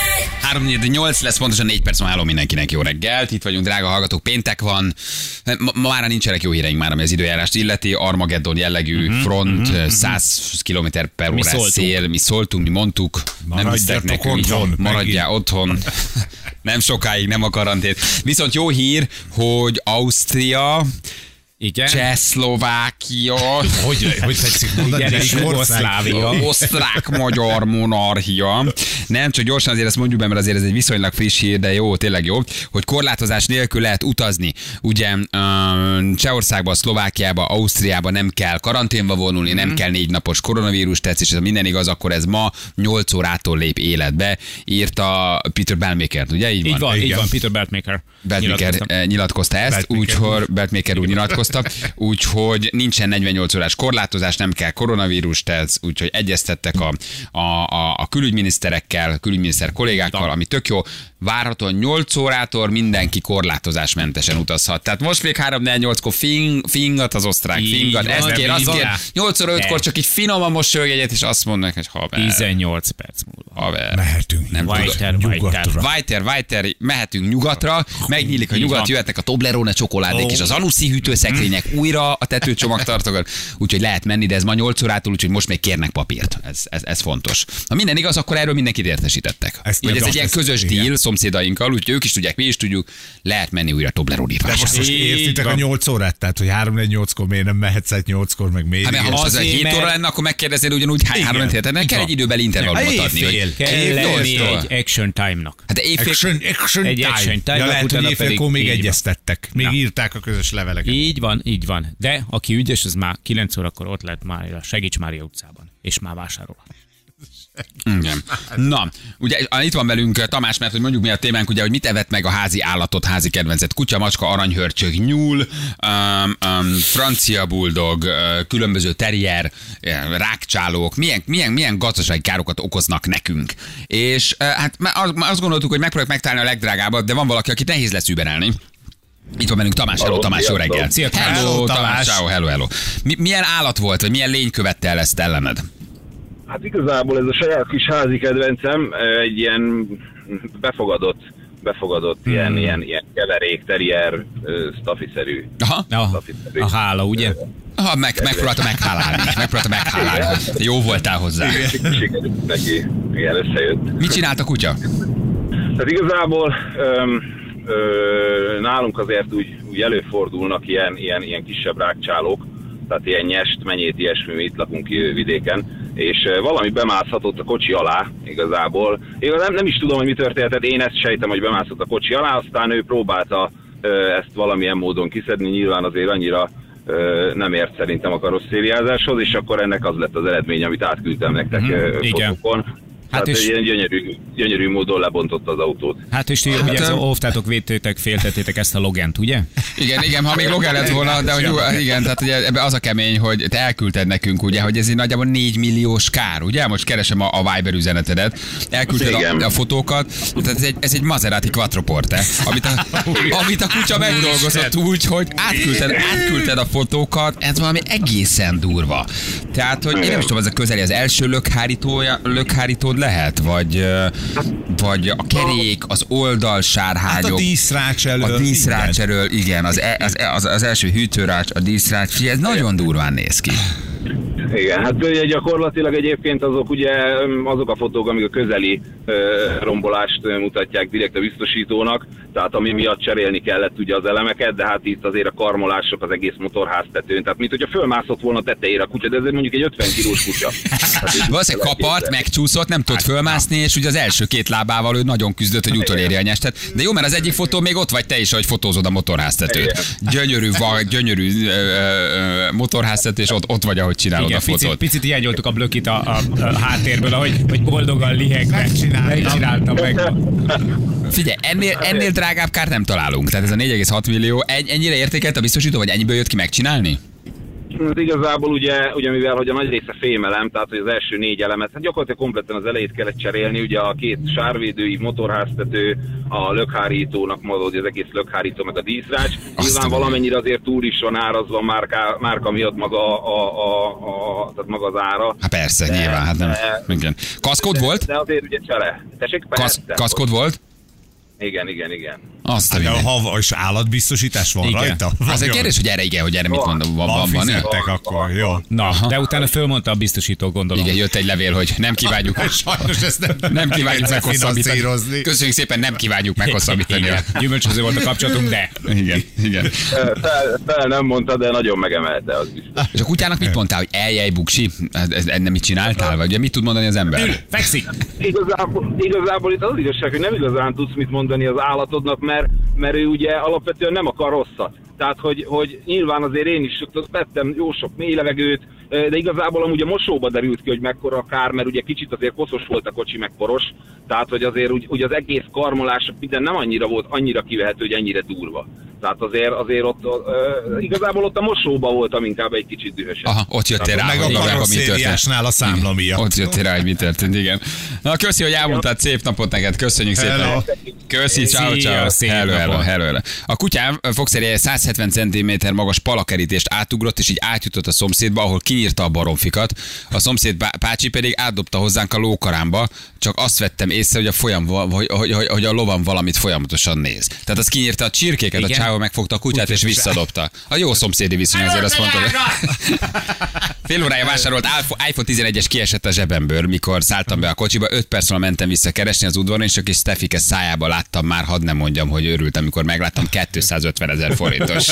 Speaker 2: három nyolc lesz, pontosan négy perc, ma háló mindenkinek, jó reggelt. Itt vagyunk, drága hallgatók, péntek van. Ma, ma már nincsenek jó híreink már, ami az időjárást illeti. Armageddon jellegű uh-huh, front, uh-huh, száz kilométer per órás szél. Mi szóltunk, mi mondtuk. Nem hisztek nekünk,
Speaker 4: otthon,
Speaker 2: maradjál otthon. Nem sokáig, nem a karantén. Viszont jó hír, hogy Ausztria,
Speaker 3: igen.
Speaker 2: Csehszlovákia,
Speaker 4: Hogy, hogy tetszik mondani?
Speaker 3: Igen, és Jugoszlávia.
Speaker 2: Osztrák-magyar monarchia. Nem, csak gyorsan azért ezt mondjuk be, mert azért ez egy viszonylag friss hír, de jó, tényleg jó, hogy korlátozás nélkül lehet utazni. Ugye Csehországba, Szlovákiába, Ausztriába nem kell karanténba vonulni, nem mm. kell négy napos koronavírus teszt, és ez minden igaz, akkor ez ma nyolc órától lép életbe, írta Peter Belmaker, ugye? Így van,
Speaker 3: így van,
Speaker 2: így
Speaker 3: van Peter Belmaker.
Speaker 2: Belmaker nyilatkozta ezt, úgyhogy Belmaker úgy nyilatkozta, úgyhogy nincsen negyvennyolc órás korlátozás, nem kell koronavírus teszt, úgyhogy egyeztettek a, a, a, a külügyminiszterekkel, külügyminiszter kollégákkal, ami tök jó. Várhatóan nyolc órától mindenki korlátozásmentesen utazhat. Tehát most még három négy nyolckor fing, fingat az osztrák, így fingat, ezt kér, azt kér. nyolc óra ötkor csak így finoman mosolyog egyet, és azt mondnak, hogy haver.
Speaker 3: tizennyolc perc múlva.
Speaker 2: Haver.
Speaker 4: Mehetünk.
Speaker 2: Nem
Speaker 3: Weiter,
Speaker 2: Weiter. Weiter, Weiter, mehetünk nyugatra, megnyílik a nyugat, jöhetnek a Toblerone csokoládék, és az Aluszi hűtőszekrények újra a tetőcsomag tartogat. Úgyhogy lehet menni, de ez ma nyolc órától, úgyhogy most még kérnek papírt. Ez, ez, ez fontos. Ha minden igaz, akkor erről mindenkit értesítettek. Ezt hogy ez egy ilyen közös deal szomszédainkkal, úgyhogy ők is tudják, mi is tudjuk, lehet menni újra Toblerone-t
Speaker 4: vásárolni. De most, most értitek a nyolc órát? Tehát, hogy három négy nyolckor miért nem mehetsz egy nyolckor, meg még.
Speaker 2: Hát, ha az hét óra lenne, akkor megkérdeznél ugyanúgy három négy héten. Nem kell egy időbeli intervallumot adni.
Speaker 3: Kell lenni egy action time-nak.
Speaker 2: Hát éjfél...
Speaker 4: Action, action
Speaker 3: egy
Speaker 4: time.
Speaker 3: action time.
Speaker 4: Ja, lehet, hogy éjfélkor még egyeztettek. Még
Speaker 3: Na.
Speaker 4: írták a közös leveleket.
Speaker 3: Így van, így van. De aki ügyes, az már kilenc órakor ott lett már a Segíts Mária utcában, és már vásárol.
Speaker 2: Igen. Na, ugye itt van velünk Tamás, mert hogy mondjuk mi a témánk, ugye, hogy mit evett meg a házi állatot, házi kedvencet, kutya, macska, aranyhörcsög, nyúl, um, um, francia buldog, uh, különböző terrier, uh, rákcsálók, milyen, milyen, milyen gazdasági károkat okoznak nekünk. És uh, hát azt gondoltuk, hogy megpróbáljuk megtalálni a legdrágábbat, de van valaki, akit nehéz lesz überelni. Itt van velünk Tamás, hello, Tamás, jó reggel.
Speaker 3: Szia,
Speaker 2: hello, Tamás, hello, hello, hello. Mi, milyen állat volt, vagy milyen lény követte el ezt ellened?
Speaker 6: Hát igazából ez a saját kis házi kedvencem, egy ilyen befogadott, befogadott hmm. ilyen, ilyen, ilyen keverék, terrier, staffiszerű.
Speaker 2: Aha,
Speaker 3: staffiszerű. A hála, ugye?
Speaker 2: Aha, meg, megpróbálta meghálálni, megpróbálta meghálálni. Jó voltál hozzá.
Speaker 6: Sikerült neki, igen, összejött.
Speaker 2: Mit csinált a kutya?
Speaker 6: Hát igazából öm, ö, nálunk azért úgy, úgy előfordulnak ilyen, ilyen, ilyen kisebb rákcsálók, tehát ilyen nyest, menyét, ilyesmi, mi itt lakunk vidéken, és valami bemászhatott a kocsi alá igazából. Én nem, nem is tudom, hogy mi történt, tehát én ezt sejtem, hogy bemászott a kocsi alá, aztán ő próbálta ezt valamilyen módon kiszedni, nyilván azért annyira nem ért szerintem a karosszériázáshoz, és akkor ennek az lett az eredmény, amit átküldtem nektek mm-hmm. fotókon. Hát és... egy ilyen gyönyörű, gyönyörű módon lebontotta az autót.
Speaker 3: Hát és ti hát, ugye um... óvtátok, védtétek, féltettétek ezt a Logent, ugye?
Speaker 2: Igen, igen, ha még Logan lett volna, de hogy igen, tehát ugye ebbe az a kemény, hogy te elküldted nekünk, ugye, hogy ez egy nagyjából négy milliós kár, ugye? Most keresem a, a Viber üzenetedet, elküldted a, a fotókat, tehát ez egy, ez egy Maserati Quattroporte, amit a, amit a kutya megdolgozott úgy, hogy átküldted, átküldted a fotókat, ez valami egészen durva. Tehát, hogy én nem is tudom, ez a közeli az első lökhárítója, lökhárítód lehet, vagy, vagy a kerék, az oldalsárhányok.
Speaker 4: Hát a díszrács elől.
Speaker 2: A díszrács elől, igen, az, az, az, az első hűtőrács, a díszrács, ez nagyon durván néz ki.
Speaker 6: Igen, hát ugye gyakorlatilag egyébként azok ugye azok a fotók, amik a közeli uh, rombolást mutatják direkt a biztosítónak, tehát ami miatt cserélni kellett ugye az elemeket, de hát itt azért a karmolások az egész motorháztetőn, tehát mint hogyha fölmászott volna tetejére a kutya, de ez mondjuk egy ötven kilós kutya.
Speaker 2: Valószínűleg kapart, megcsúszott, nem tudott fölmászni, és ugye az első két lábával ő nagyon küzdött, hogy utolérje a nyestet. De jó, mert az egyik fotó még ott vagy te is, hogy fotózod a motorháztetőt. Gyönyörű, gyönyörű uh, uh, motorháztető, és ott, ott vagy, ahogy csinálod. Igen,
Speaker 3: a picit, picit hiányoltuk a blökit a, a, a háttérből, ahogy hogy boldogan lihegve. Megcsináltam meg.
Speaker 2: Figyelj, ennél, ennél drágább kárt nem találunk. Tehát ez a négy egész hat millió, ennyire értékelt a biztosító, vagy ennyiből jött ki megcsinálni?
Speaker 6: Hát igazából ugye, ugye mivel hogy a nagy része fémelem, tehát hogy az első négy elemet, hát gyakorlatilag kompletten az elejét kellett cserélni, ugye a két sárvédőív, motorháztető, a lökhárítónak maga, az egész lökhárító, meg a díszrács. Nyilván valamennyire azért túl is van árazva márka, márka miatt maga, a, a, a, tehát maga az ára.
Speaker 2: Hát persze, de, nyilván, hát nem. De, igen. Kaszkod volt?
Speaker 6: De azért ugye csele. Tessék,
Speaker 2: Kasz, kaszkod volt?
Speaker 6: Igen, igen, igen.
Speaker 2: Azt a
Speaker 4: de ha és állatbiztosítás van
Speaker 3: igen.
Speaker 4: rajta?
Speaker 2: Az egy kérdés, hogy erre igen, hogy erre mit mondom, van, van, van.
Speaker 4: Fizettek akkor, jó.
Speaker 3: Na, de utána fölmondta a biztosító, gondolom.
Speaker 2: Igen, jött egy levél, hogy nem kívánjuk.
Speaker 4: Sajnos ezt nem,
Speaker 2: Nem kívánjuk meghosszabbítani. Köszönjük szépen, nem kívánjuk meghosszabbítani.
Speaker 3: Gyümölcsöző volt a kapcsolatunk, de.
Speaker 2: Igen, igen.
Speaker 6: Fel, fel nem mondta, de nagyon megemelte, az biztos.
Speaker 2: És a kutyának mit mondtál, hogy eljej, buksi? Ez, ez nem mit csináltál? Vagy mit tud mondani az ember?
Speaker 3: Fekszik!
Speaker 6: Igazából, igazából itt az igazság, hogy nem igazán tudsz mit mondani az állatodnak, mert, mert ő ugye alapvetően nem akar rosszat. Tehát, hogy, hogy nyilván azért én is vettem jó sok mély levegőt, de igazából amúgy a mosóba derült ki, hogy mekkora a kár, mert ugye kicsit azért koszos volt a kocsi, meg poros, tehát, hogy azért úgy, úgy az egész karmolás minden nem annyira volt, annyira kivehető, hogy ennyire durva. Tehát azért, azért ott, uh, igazából ott a mosóba voltam inkább egy kicsit dühösebb.
Speaker 2: Aha, ott jöttél rá,
Speaker 4: meg
Speaker 2: hogy
Speaker 4: a
Speaker 2: mi történt.
Speaker 4: karosszériásnál a számla miatt.
Speaker 2: Ott jöttél rá, hogy mi történt, igen. Na, köszi, hogy elmondtad, szép napot neked, köszönjük
Speaker 4: Hello.
Speaker 2: szépen. Köszi, ciao,
Speaker 3: Szia,
Speaker 2: ciao.
Speaker 3: szép
Speaker 2: Hello, hello,
Speaker 3: napot.
Speaker 2: hello, hello. A kutyám fogszeréje száz hetven centiméter magas palakerítést átugrott, és így átjutott a szomszédba, ahol kinyírta a baromfikat. A szomszéd bá- bácsi pedig átdobta hozzánk a lókarámba, csak azt vettem észre, hogy a, folyam, hogy, hogy, hogy, hogy a lovam valamit folyamatosan néz. Tehát az kinyírta a csirkéket,
Speaker 3: igen.
Speaker 2: a csávó megfogta a kutyát és visszadobta. A jó szomszédi viszony, azért azt mondta. Fél órája vásárolt iPhone tizenegyes kiesett a zsebemből, mikor szálltam be a kocsiba, öt perc alatt mentem vissza keresni az udvaron, és csak egy Stefike szájába láttam már, hadd nem mondjam, hogy örültem, amikor megláttam, kétszázötven ezer forintos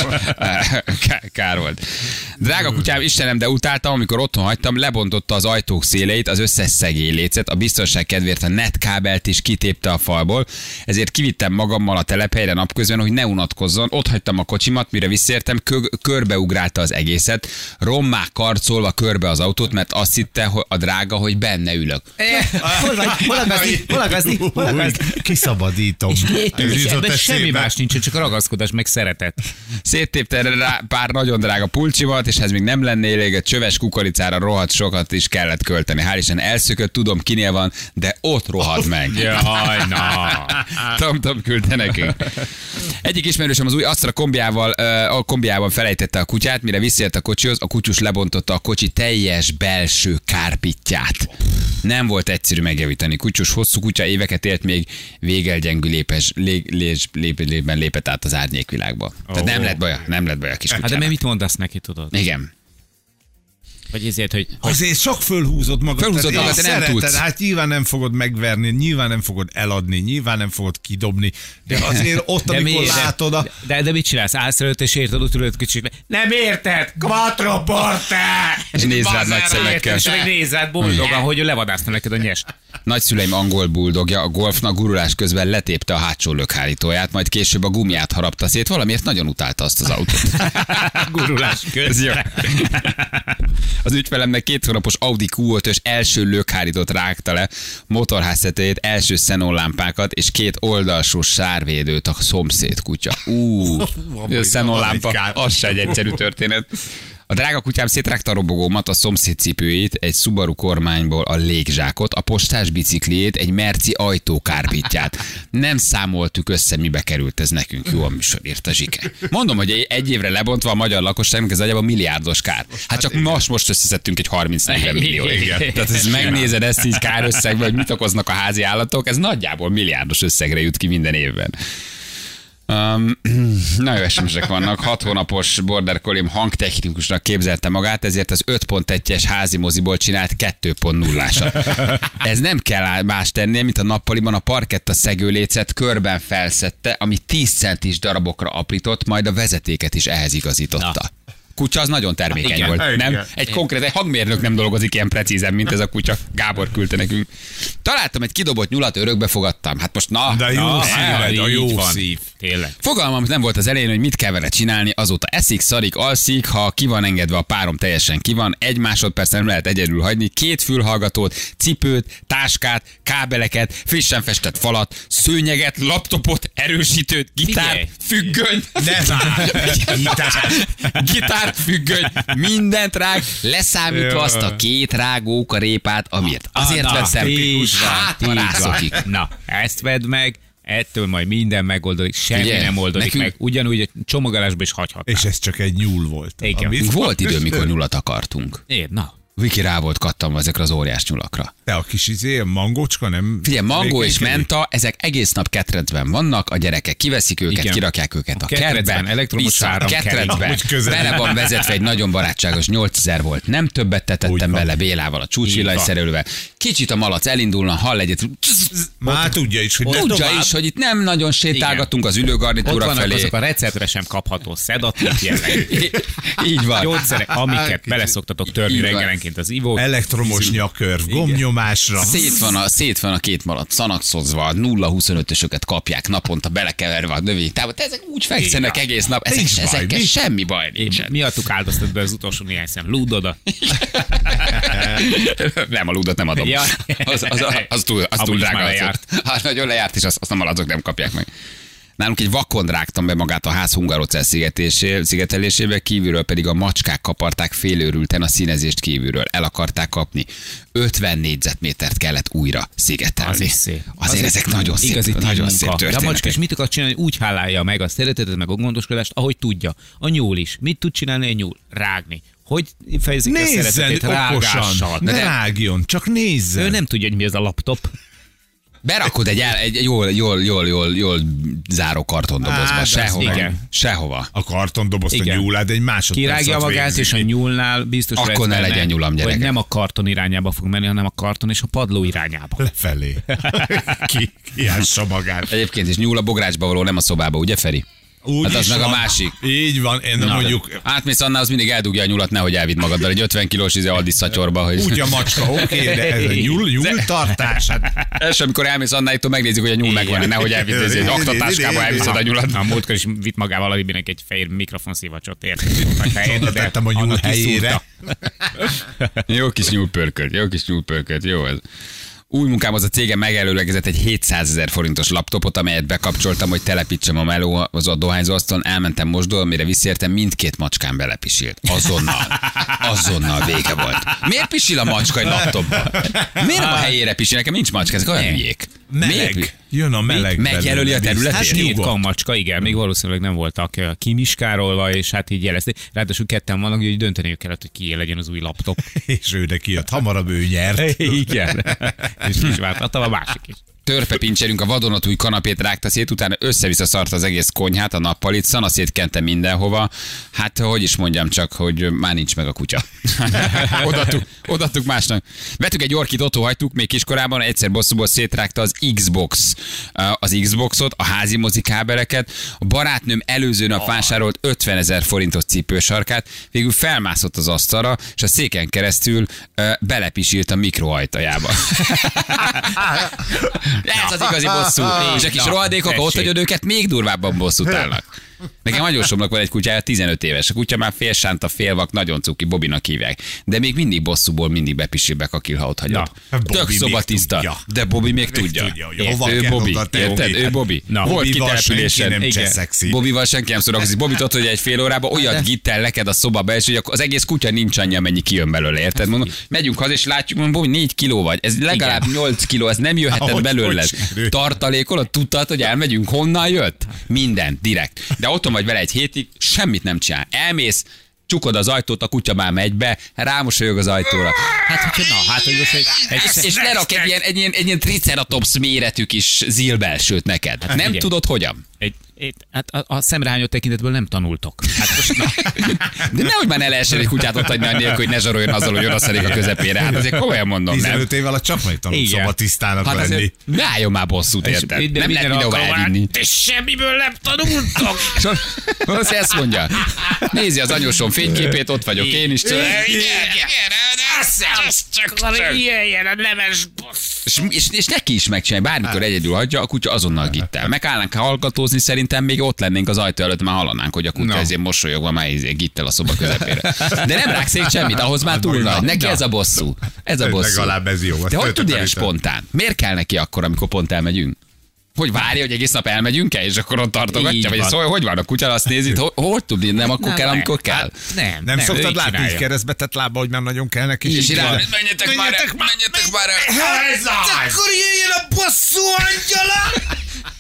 Speaker 2: kár volt. Drága kutyám, Istenem, de utáltam, amikor otthon hagytam, lebontotta az ajtók széleit, az összes szegélylécet, a biztonság kedvéért a netkábelt is kitépte a falból, ezért kivittem magammal a telephelyre napközben, hogy ne unatkozzon, ott hagytam a kocsimat, mire visszértem, kö- körbeugrálta az egészet, rommá karcolva körbe az autót, mert azt hitte hogy a drága, hogy benne ülök.
Speaker 3: Hol vagy? Hol a gazdi? Hol a gazdi? Hol a gazdi?
Speaker 4: Kiszabadítom.
Speaker 3: És
Speaker 4: Jutott
Speaker 3: ebben semmi
Speaker 4: eszébe.
Speaker 3: más nincs, csak a ragaszkodás, meg szeretet.
Speaker 2: Széttépte erre rá pár nagyon drága pulcsimat, és ez még nem lenne elég, egy csöves kukoricára rohadt sokat is kellett költeni. Hál' Isten elszökött, tudom kinél van, de ott rohadt meg.
Speaker 3: Jaj, na.
Speaker 2: Tom-tom küldte nekünk. Egyik ismerősöm az új Astra kombiával, uh, a kombiával felejtette a kutyát, mire visszért a kocsihoz, a kutyus lebontotta a kocsi teljes belső kárpitját. Nem volt egyszerű megjavítani. Kutyus hosszú kutya éveket élt, még végelgyengű lépes, lé, lés, lép, lépben lépett át az árnyékvilágba. Tehát nem lett baja, nem lett baja a kis
Speaker 3: Hát de
Speaker 2: kutyának.
Speaker 3: mi mit mondasz neki, tudod?
Speaker 2: Igen.
Speaker 3: Vagy ezért, hogy...
Speaker 4: Azért sok fölhúzod magad.
Speaker 2: Fölhúzod
Speaker 4: tehát
Speaker 2: magad,
Speaker 4: én
Speaker 2: de nem
Speaker 4: szereted,
Speaker 2: tudsz.
Speaker 4: Hát nyilván nem fogod megverni, nyilván nem fogod eladni, nyilván nem fogod kidobni, de azért ott,
Speaker 3: De
Speaker 4: amikor
Speaker 3: miért?
Speaker 4: látod a...
Speaker 3: De, de, de mit csinálsz? Állsz előtt és érted, ott ülőt kicsit. Nem érted? Quattro porte!
Speaker 2: És nézd rád nagy szemekkel.
Speaker 3: És meg nézd rád boldogan, hogy ő levadászta neked a nyest.
Speaker 2: Nagyszüleim angol buldogja a golfnak gurulás közben letépte a hátsó lökhárítóját, majd később a gumiát harapta szét, valamiért nagyon utálta azt az autót.
Speaker 3: Gurulás
Speaker 2: Ez
Speaker 3: közben.
Speaker 2: jó. Az ügyfelemnek két hónapos Audi kú ötös első lökhárítót rágta le, motorháztetőjét, első xenonlámpákat és két oldalsó sárvédőt a szomszéd kutya. Ú, a xenonlámpa, az se egy egyszerű történet. A drága kutyám szétrágta a robogómat, a szomszéd cipőjét, egy Subaru kormányból a légzsákot, a postás bicikliét, egy Merci ajtókárpitját. Nem számoltuk össze, mibe került ez nekünk. Jó a műsor, írta Zsike. Mondom, hogy egy évre lebontva a magyar lakosságnak ez nagyjából milliárdos kár. Hát csak most, most összeszedtünk egy harminc-negyven millió. Tehát ez megnézed ezt így kárösszegben, hogy mit okoznak a házi állatok, ez nagyjából milliárdos összegre jut ki minden évben. Um, nagyon es em es-ek vannak. Hat hónapos border collie hangtechnikusnak képzelte magát, ezért az öt pont egyes házi moziból csinált kettő pont nullásat. Ez nem kell más tennie, mint a nappaliban a parketta szegőlécet körben felszedte, ami tíz centis darabokra aprított, majd a vezetéket is ehhez igazította. Na. Kutya az nagyon termékeny
Speaker 3: Igen.
Speaker 2: volt, nem?
Speaker 4: Igen.
Speaker 2: Egy konkrét, egy hangmérnök nem dolgozik ilyen precízen, mint ez a kutya. Gábor küldte nekünk. Találtam egy kidobott nyulat, örökbe fogadtam. Hát most na.
Speaker 4: De jó
Speaker 2: na,
Speaker 4: szíved, a
Speaker 3: így
Speaker 4: jó
Speaker 3: van.
Speaker 4: szív.
Speaker 3: Tényleg.
Speaker 2: Fogalmam nem volt az elején, hogy mit kell vele csinálni, azóta eszik, szarik, alszik, ha ki van engedve a párom teljesen ki van, egy másodperc nem lehet egyedül hagyni, két fülhallgatót, cipőt, táskát, kábeleket, frissen festett falat, szőnyeget, laptopot, erősítőt, gitárt,
Speaker 3: Figyelj.
Speaker 2: függönyt,
Speaker 4: Ne várj!
Speaker 2: gitár, pártfüggöny, mindent rág, leszámítva azt a két rágók a répát, amit azért
Speaker 3: Ah, na,
Speaker 2: veszem,
Speaker 3: így van,
Speaker 2: hátvarászokig.
Speaker 3: így van. Na, ezt vedd meg, ettől majd minden megoldódik, semmi
Speaker 2: Ugye,
Speaker 3: nem oldódik
Speaker 2: nekünk-
Speaker 3: meg. Ugyanúgy egy csomagolásba is hagyhatnál.
Speaker 4: És ez csak egy nyúl volt.
Speaker 3: Igen.
Speaker 4: Amit
Speaker 2: Volt idő, mikor nyulat akartunk.
Speaker 3: Én, na.
Speaker 2: Viki rá volt kattanva ezekre az óriás nyulakra.
Speaker 4: Te a kis izé, a mangócska nem...
Speaker 2: Figyelj, mangó és
Speaker 4: tevékenykedik?
Speaker 2: menta, ezek egész nap ketrecben vannak, a gyerekek kiveszik őket,
Speaker 3: Igen.
Speaker 2: kirakják őket a,
Speaker 3: A ketrecben
Speaker 2: kertbe,
Speaker 3: elektromos
Speaker 2: vissza a
Speaker 3: áram kerül.
Speaker 2: ketrecbe,
Speaker 4: Úgy közel.
Speaker 2: bele van vezetve egy nagyon barátságos nyolcezer volt, nem többet
Speaker 4: Úgy
Speaker 2: tetettem
Speaker 4: van.
Speaker 2: bele Bélával, a csúcsvillanyszerelővel. Kicsit a malac elindulna, hall egyet,
Speaker 4: Már tudja is, hogy ne
Speaker 2: tudja
Speaker 4: tovább.
Speaker 2: is, hogy itt nem nagyon sétálgatunk az
Speaker 3: Ott
Speaker 2: ülőgarnitúra
Speaker 3: vannak
Speaker 2: felé.
Speaker 3: azok a receptre sem kapható szedatív jellegű
Speaker 2: Így van.
Speaker 3: gyógyszerek, amiket beleszoktatok törni
Speaker 2: Így van.
Speaker 3: reggelenként az ivót.
Speaker 4: Elektromos nyakörv, gombnyomásra.
Speaker 2: Szét van, a, szét van a két malac, szanakszozva, nulla huszonötösöket kapják naponta belekeverve a növénytávba. Ezek úgy fekszenek
Speaker 3: Igen.
Speaker 2: egész nap, ezek,
Speaker 4: Nincs baj,
Speaker 2: ezekkel
Speaker 4: mi?
Speaker 2: semmi baj
Speaker 3: Én
Speaker 2: nincsen.
Speaker 3: miattuk áldoztad be az utolsó néhány szem lúdodat.
Speaker 2: Nem, a ludat nem adom.
Speaker 3: Ja.
Speaker 2: Az, az, az, az túl, az
Speaker 3: Amúgy
Speaker 2: túl
Speaker 3: is
Speaker 2: drága.
Speaker 3: már
Speaker 2: Az,
Speaker 3: lejárt.
Speaker 2: hát nagyon lejárt, és azt, azt a malacok nem kapják meg. Nálunk egy vakon rágtam be magát a ház hungarocell szigetelésébe, kívülről pedig a macskák kaparták félőrülten a színezést kívülről. El akarták kapni. ötven négyzetmétert kellett újra szigetelni.
Speaker 3: Az is szép.
Speaker 2: Azért ezek nagyon szép,
Speaker 3: Igazi
Speaker 2: nagyon szép
Speaker 3: teammunka. De a macska
Speaker 2: történetek.
Speaker 3: is mit akar csinálni? Úgy hálálja meg a szeretetet, meg a gondoskodást, ahogy tudja. A nyúl is. Mit tud csinálni egy nyúl? Rágni. Hogy fejezik a
Speaker 4: Nézzen
Speaker 3: szeretetét?
Speaker 4: okosan,
Speaker 3: Rágással.
Speaker 4: ne
Speaker 3: De
Speaker 4: rágjon, csak nézzen.
Speaker 3: ő nem tudja, hogy mi ez a laptop.
Speaker 2: Berakod egy, el, egy jól, jól, jól, jól, jól záró kartondobozba.
Speaker 4: Á, de
Speaker 2: Sehova.
Speaker 3: igen.
Speaker 2: Sehova.
Speaker 4: A kartondobozt a
Speaker 3: Igen.
Speaker 4: nyúlád egy másodperc
Speaker 3: Kirágja
Speaker 4: alatt
Speaker 3: magát,
Speaker 4: végzi.
Speaker 3: és a nyúlnál biztos
Speaker 2: Akkor
Speaker 3: lesz
Speaker 2: ne
Speaker 3: benne,
Speaker 2: legyen nyulam,
Speaker 3: hogy
Speaker 2: gyerekek.
Speaker 3: nem a karton irányába fog menni, hanem a karton és a padló irányába.
Speaker 4: Lefelé. Ki, kiássa magát.
Speaker 2: Egyébként is nyúl a bográcsba való, nem a szobába, ugye Feri?
Speaker 4: Úgy
Speaker 2: Hát az
Speaker 4: is
Speaker 2: meg a
Speaker 4: van.
Speaker 2: másik.
Speaker 4: Így van, én
Speaker 2: Na,
Speaker 4: mondjuk
Speaker 2: átmész annál, az mindig eldugja a nyulat, nehogy elvidd magaddal egy ötven kilós izé Aldi szatyorba, hogy...
Speaker 4: úgy a macska, oké, de ez a nyúl, nyúl tartás. Hát
Speaker 2: És amikor elmész annál, itt megnézik, hogy a nyúl megvan, nehogy elvidd ezért egy aktatáskába elviszed a nyulat.
Speaker 3: A múltkor is vitt magával alibinek egy fehér mikrofonszívacsot, érted?
Speaker 4: oda tettem a nyúl helyére.
Speaker 2: Jó kis nyúlpörkölt, jó kis nyúlpörkölt, jó ez. Új munkám az a cégem megelőlegezett egy hétszázezer forintos laptopot, amelyet bekapcsoltam, hogy telepítsem a meló az a dohányzóasztalon, elmentem mosdóba, mire visszértem, mindkét macskám belepisilt. Azonnal. Azonnal vége volt. Miért pisil a macska egy laptopban? Miért nem a helyére pisil? Nekem nincs macska, ezek olyan hülyék. Miért?
Speaker 4: Meleg. Jön a meleg.
Speaker 2: Megjelöli
Speaker 4: belőle.
Speaker 2: a területét?
Speaker 3: Hát
Speaker 2: Hát
Speaker 3: két
Speaker 4: nyugodt.
Speaker 3: kammacska, igen, még valószínűleg nem voltak uh, kimiskárolva, és hát így jelezték. Ráadásul ketten vannak, hogy dönteniük kellett, hogy kié legyen az új laptop.
Speaker 4: És ő neki jött. Hamarabb ő nyert.
Speaker 3: Igen. És is vártattam a másik is.
Speaker 2: Törpepincserünk a vadonatúj kanapét rágta szét, utána össze-vissza szart az egész konyhát, a nappalit, szanaszét kente mindenhova. Hát, hogy is mondjam csak, hogy már nincs meg a kutya. odattuk, odattuk másnak. Vettük egy orkit, otthon hagytuk, még kiskorában egyszer bosszúból szétrágta az Xbox, az Xboxot, a házi mozikábeleket. A barátnőm előző nap vásárolt ötvenezer forintos cipősarkát, végül felmászott az asztalra, és a széken keresztül uh, belepisilt a mikroajtajába. Ez az igazi bosszú. És a kis
Speaker 3: Na,
Speaker 2: rohadékok, ha ott
Speaker 3: tessék.
Speaker 2: hagyod őket, még durvábban bosszút állnak. Nekem anyósomnak van egy kutyája, tizenöt éves. A kutya már fél sánta, fél vak, nagyon cuki, Bobinak hívják. De még mindig bosszúból mindig bepisil bekakil, ha ott hagyod.
Speaker 3: Na,
Speaker 2: Tök
Speaker 4: Bobby
Speaker 2: szoba
Speaker 4: még
Speaker 2: tiszta.
Speaker 4: tudja.
Speaker 2: De Bobby még
Speaker 4: Még
Speaker 2: tudja.
Speaker 4: tudja, hogy hova
Speaker 2: ő
Speaker 4: kell
Speaker 2: Bobby.
Speaker 4: oda tenni.
Speaker 2: Érted? Ő Bobby.
Speaker 3: Na,
Speaker 2: Volt
Speaker 4: Bobbyval
Speaker 2: kitelepülésen.
Speaker 4: senki nem
Speaker 2: Igen.
Speaker 4: cseszexi.
Speaker 2: Bobbyval senki nem szórakozik. Bobby tudod, hogy egy fél órában olyat gittel neked a szoba és hogy az egész kutya nincs annyi, amennyi kijön belőle. Érted? Mondom, megyünk haza és látjuk, mondom, Bobby négy kiló vagy. Ez legalább nyolc kiló, ez nem jöhetett
Speaker 4: Ahogy
Speaker 2: belőle.
Speaker 4: hogy sikerült.
Speaker 2: Tartalékolod, tudtad, hogy elmegyünk, honnan jött? Minden, direkt. De otthon vagy vele egy hétig, semmit nem csinál. Elmész, csukod az ajtót, a kutya már megy be, rámosolyog az ajtóra.
Speaker 3: Hát, hogyha na, hát, hogy most egy,
Speaker 2: És,
Speaker 3: egy,
Speaker 2: és lerak egy ilyen, egy ilyen, egy ilyen triceratops méretű kis zilbelsőt neked. Nem
Speaker 3: figyelj.
Speaker 2: tudod hogyan.
Speaker 3: egy, egy, hát a, a szemrehányott tekintetből nem tanultok. Hát most, na,
Speaker 2: De nehogy már ne lehessen egy kutyát ott hagyni annélkül, hogy ne zsaroljon azzal, hogy odaszedik a közepére. Hát azért komolyan mondom, nem?
Speaker 4: tizenöt év alatt csak megtanult
Speaker 3: Igen.
Speaker 4: szobatisztának
Speaker 2: Hát
Speaker 4: lenni.
Speaker 2: azért ne álljon már bosszút,
Speaker 3: és
Speaker 2: érted?
Speaker 3: minden-
Speaker 2: Nem lehet
Speaker 3: minden
Speaker 2: mindenhova
Speaker 3: alkalommal,
Speaker 2: elvinni.
Speaker 3: "Te semmiből nem tanultok.
Speaker 2: És azt ezt mondja. Nézi az anyósom fényképét, ott vagyok én is. Csak.
Speaker 3: Jöjjön a neves bossz.
Speaker 2: És, és, és neki is megcsinálja, bármikor egyedül hagyja, a kutya azonnal gittel. Megállnánk hallgatózni, szerintem még ott lennénk az ajtó előtt, már hallanánk, hogy a kutya
Speaker 4: No.
Speaker 2: ezért mosolyogva már ezért gittel a szoba közepére. De nem rák szét semmit, ahhoz már túl nagy. Neki ez a bosszú. Ez a bosszú.
Speaker 4: Legalább ez jó.
Speaker 2: De
Speaker 4: Azt
Speaker 2: hogy tud ilyen
Speaker 4: töltöttem.
Speaker 2: spontán? Miért kell neki akkor, amikor pont elmegyünk? Hogy várja, hogy egész nap elmegyünk-e, és akkor ott tartogatja?
Speaker 3: Így
Speaker 2: Vagy
Speaker 3: van.
Speaker 2: szóval, hogy van a kutya, azt nézid, hogy, hogy tudni, nem akkor
Speaker 3: Nem,
Speaker 2: kell,
Speaker 3: nem.
Speaker 2: amikor kell.
Speaker 3: Hát Nem,
Speaker 4: Nem, szoktad
Speaker 3: ő
Speaker 4: látni,
Speaker 3: csinálja.
Speaker 4: hogy keresztbe tett lába, hogy már nagyon kell neki.
Speaker 2: És
Speaker 4: így
Speaker 2: rá,
Speaker 4: van.
Speaker 2: menjetek már el, menjetek már el.
Speaker 4: Ez az! Akkor jöjjön a bosszú angyala!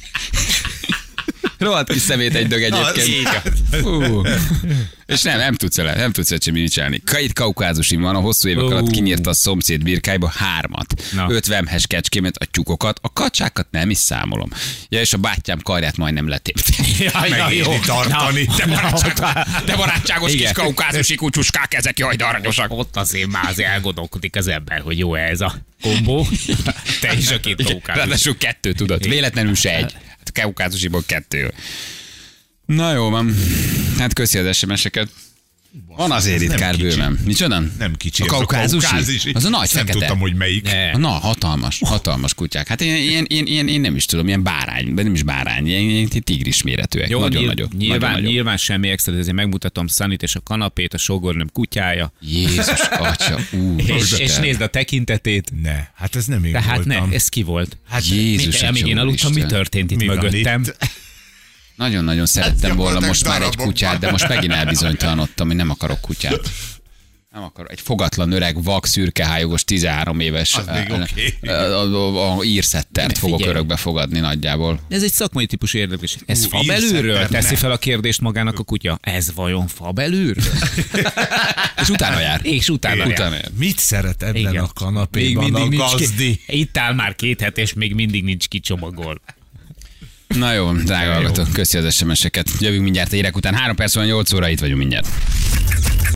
Speaker 2: Rohadt kis szemét egy dög egyébként.
Speaker 4: Az-
Speaker 2: Fú. És nem, nem tudsz el, nem tudsz el semmi csinálni. Két kaukázusim van, a hosszú évek
Speaker 3: Ó.
Speaker 2: alatt kinyírta a szomszéd birkáiba hármat.
Speaker 3: Na.
Speaker 2: Öt vemhes kecskémet, a tyúkokat, a kacsákat nem is számolom. Ja, és a bátyám karját majdnem letépte.
Speaker 3: Jaj, jaj, jó.
Speaker 4: Megéri tartani.
Speaker 2: De, barátság, de barátságos
Speaker 3: Igen.
Speaker 2: kis kaukázusi kucsuskák, ezek jaj, de aranyosak.
Speaker 3: Ott azért már azért elgondolkodik az ember, hogy jó ez a kombó. Te is a két kaukázus.
Speaker 2: Ráadásul kettő, tudod. Véletlenül se egy. Hát kaukázusiból kettő. Na jó van. Hát köszi az es em es-eket. Van azért
Speaker 4: ez
Speaker 2: itt
Speaker 4: nem
Speaker 2: kár
Speaker 4: kicsi.
Speaker 2: bőven. Micsoda?
Speaker 4: Nem kicsi,
Speaker 2: A
Speaker 4: ez a
Speaker 2: kaukázusi?
Speaker 4: kaukázisi.
Speaker 2: Az a nagy
Speaker 4: Ezt nem
Speaker 2: fekete.
Speaker 4: tudtam, hogy melyik.
Speaker 3: Ne.
Speaker 2: Na, hatalmas, hatalmas kutyák. Hát én, én, én, én, én nem is tudom, ilyen bárány, de nem is bárány, ilyen, ilyen tigris méretűek.
Speaker 3: Jó,
Speaker 2: nagyon
Speaker 3: nyilv-
Speaker 2: nagyok.
Speaker 3: nyilván,
Speaker 2: nagyon nagyok.
Speaker 3: nyilván semmi extra, de ezért megmutatom Szanit és a kanapét, a sógornőm kutyája.
Speaker 2: Jézus, atya, ú,
Speaker 3: És, és nézd a tekintetét.
Speaker 4: Ne, hát ez nem én
Speaker 3: Tehát ne,
Speaker 4: voltam.
Speaker 3: ez ki volt?
Speaker 2: Hát Jézus,
Speaker 3: Mit, amíg én
Speaker 2: atya,
Speaker 3: aludtam, mi
Speaker 2: úristen.
Speaker 3: történt itt
Speaker 4: Mi van
Speaker 3: mögöttem?
Speaker 4: itt?
Speaker 2: Nagyon-nagyon szerettem volna
Speaker 4: voltak
Speaker 2: most már egy
Speaker 4: darabokban.
Speaker 2: kutyát, de most megint elbizonytalanodtam, hogy nem akarok kutyát. Nem akarok. Egy fogatlan öreg, vak, szürkehájogos, tizenhárom éves
Speaker 4: Az még
Speaker 2: eh,
Speaker 4: oké.
Speaker 2: eh, a, a, a írszettert fogok
Speaker 3: Figyelj.
Speaker 2: örökbe fogadni nagyjából.
Speaker 3: Ez egy szakmai típusú érdekes. Ez
Speaker 4: Ú,
Speaker 3: fa belülről
Speaker 4: írszetter,
Speaker 3: teszi
Speaker 4: ne.
Speaker 3: fel a kérdést magának a kutya. Ez vajon fa belülről?
Speaker 2: És utána jár.
Speaker 3: És utána jár.
Speaker 2: Utána jár.
Speaker 4: Mit szeret ebben
Speaker 3: Igen.
Speaker 4: a kanapéban a gazdi?
Speaker 3: Ki, itt áll már két het, és még mindig nincs kicsomagol.
Speaker 2: Na jó, drága hallgatók, köszi az es em es-eket. Jövünk mindjárt a hírek után. Három perc van, nyolc óra, itt vagyunk mindjárt.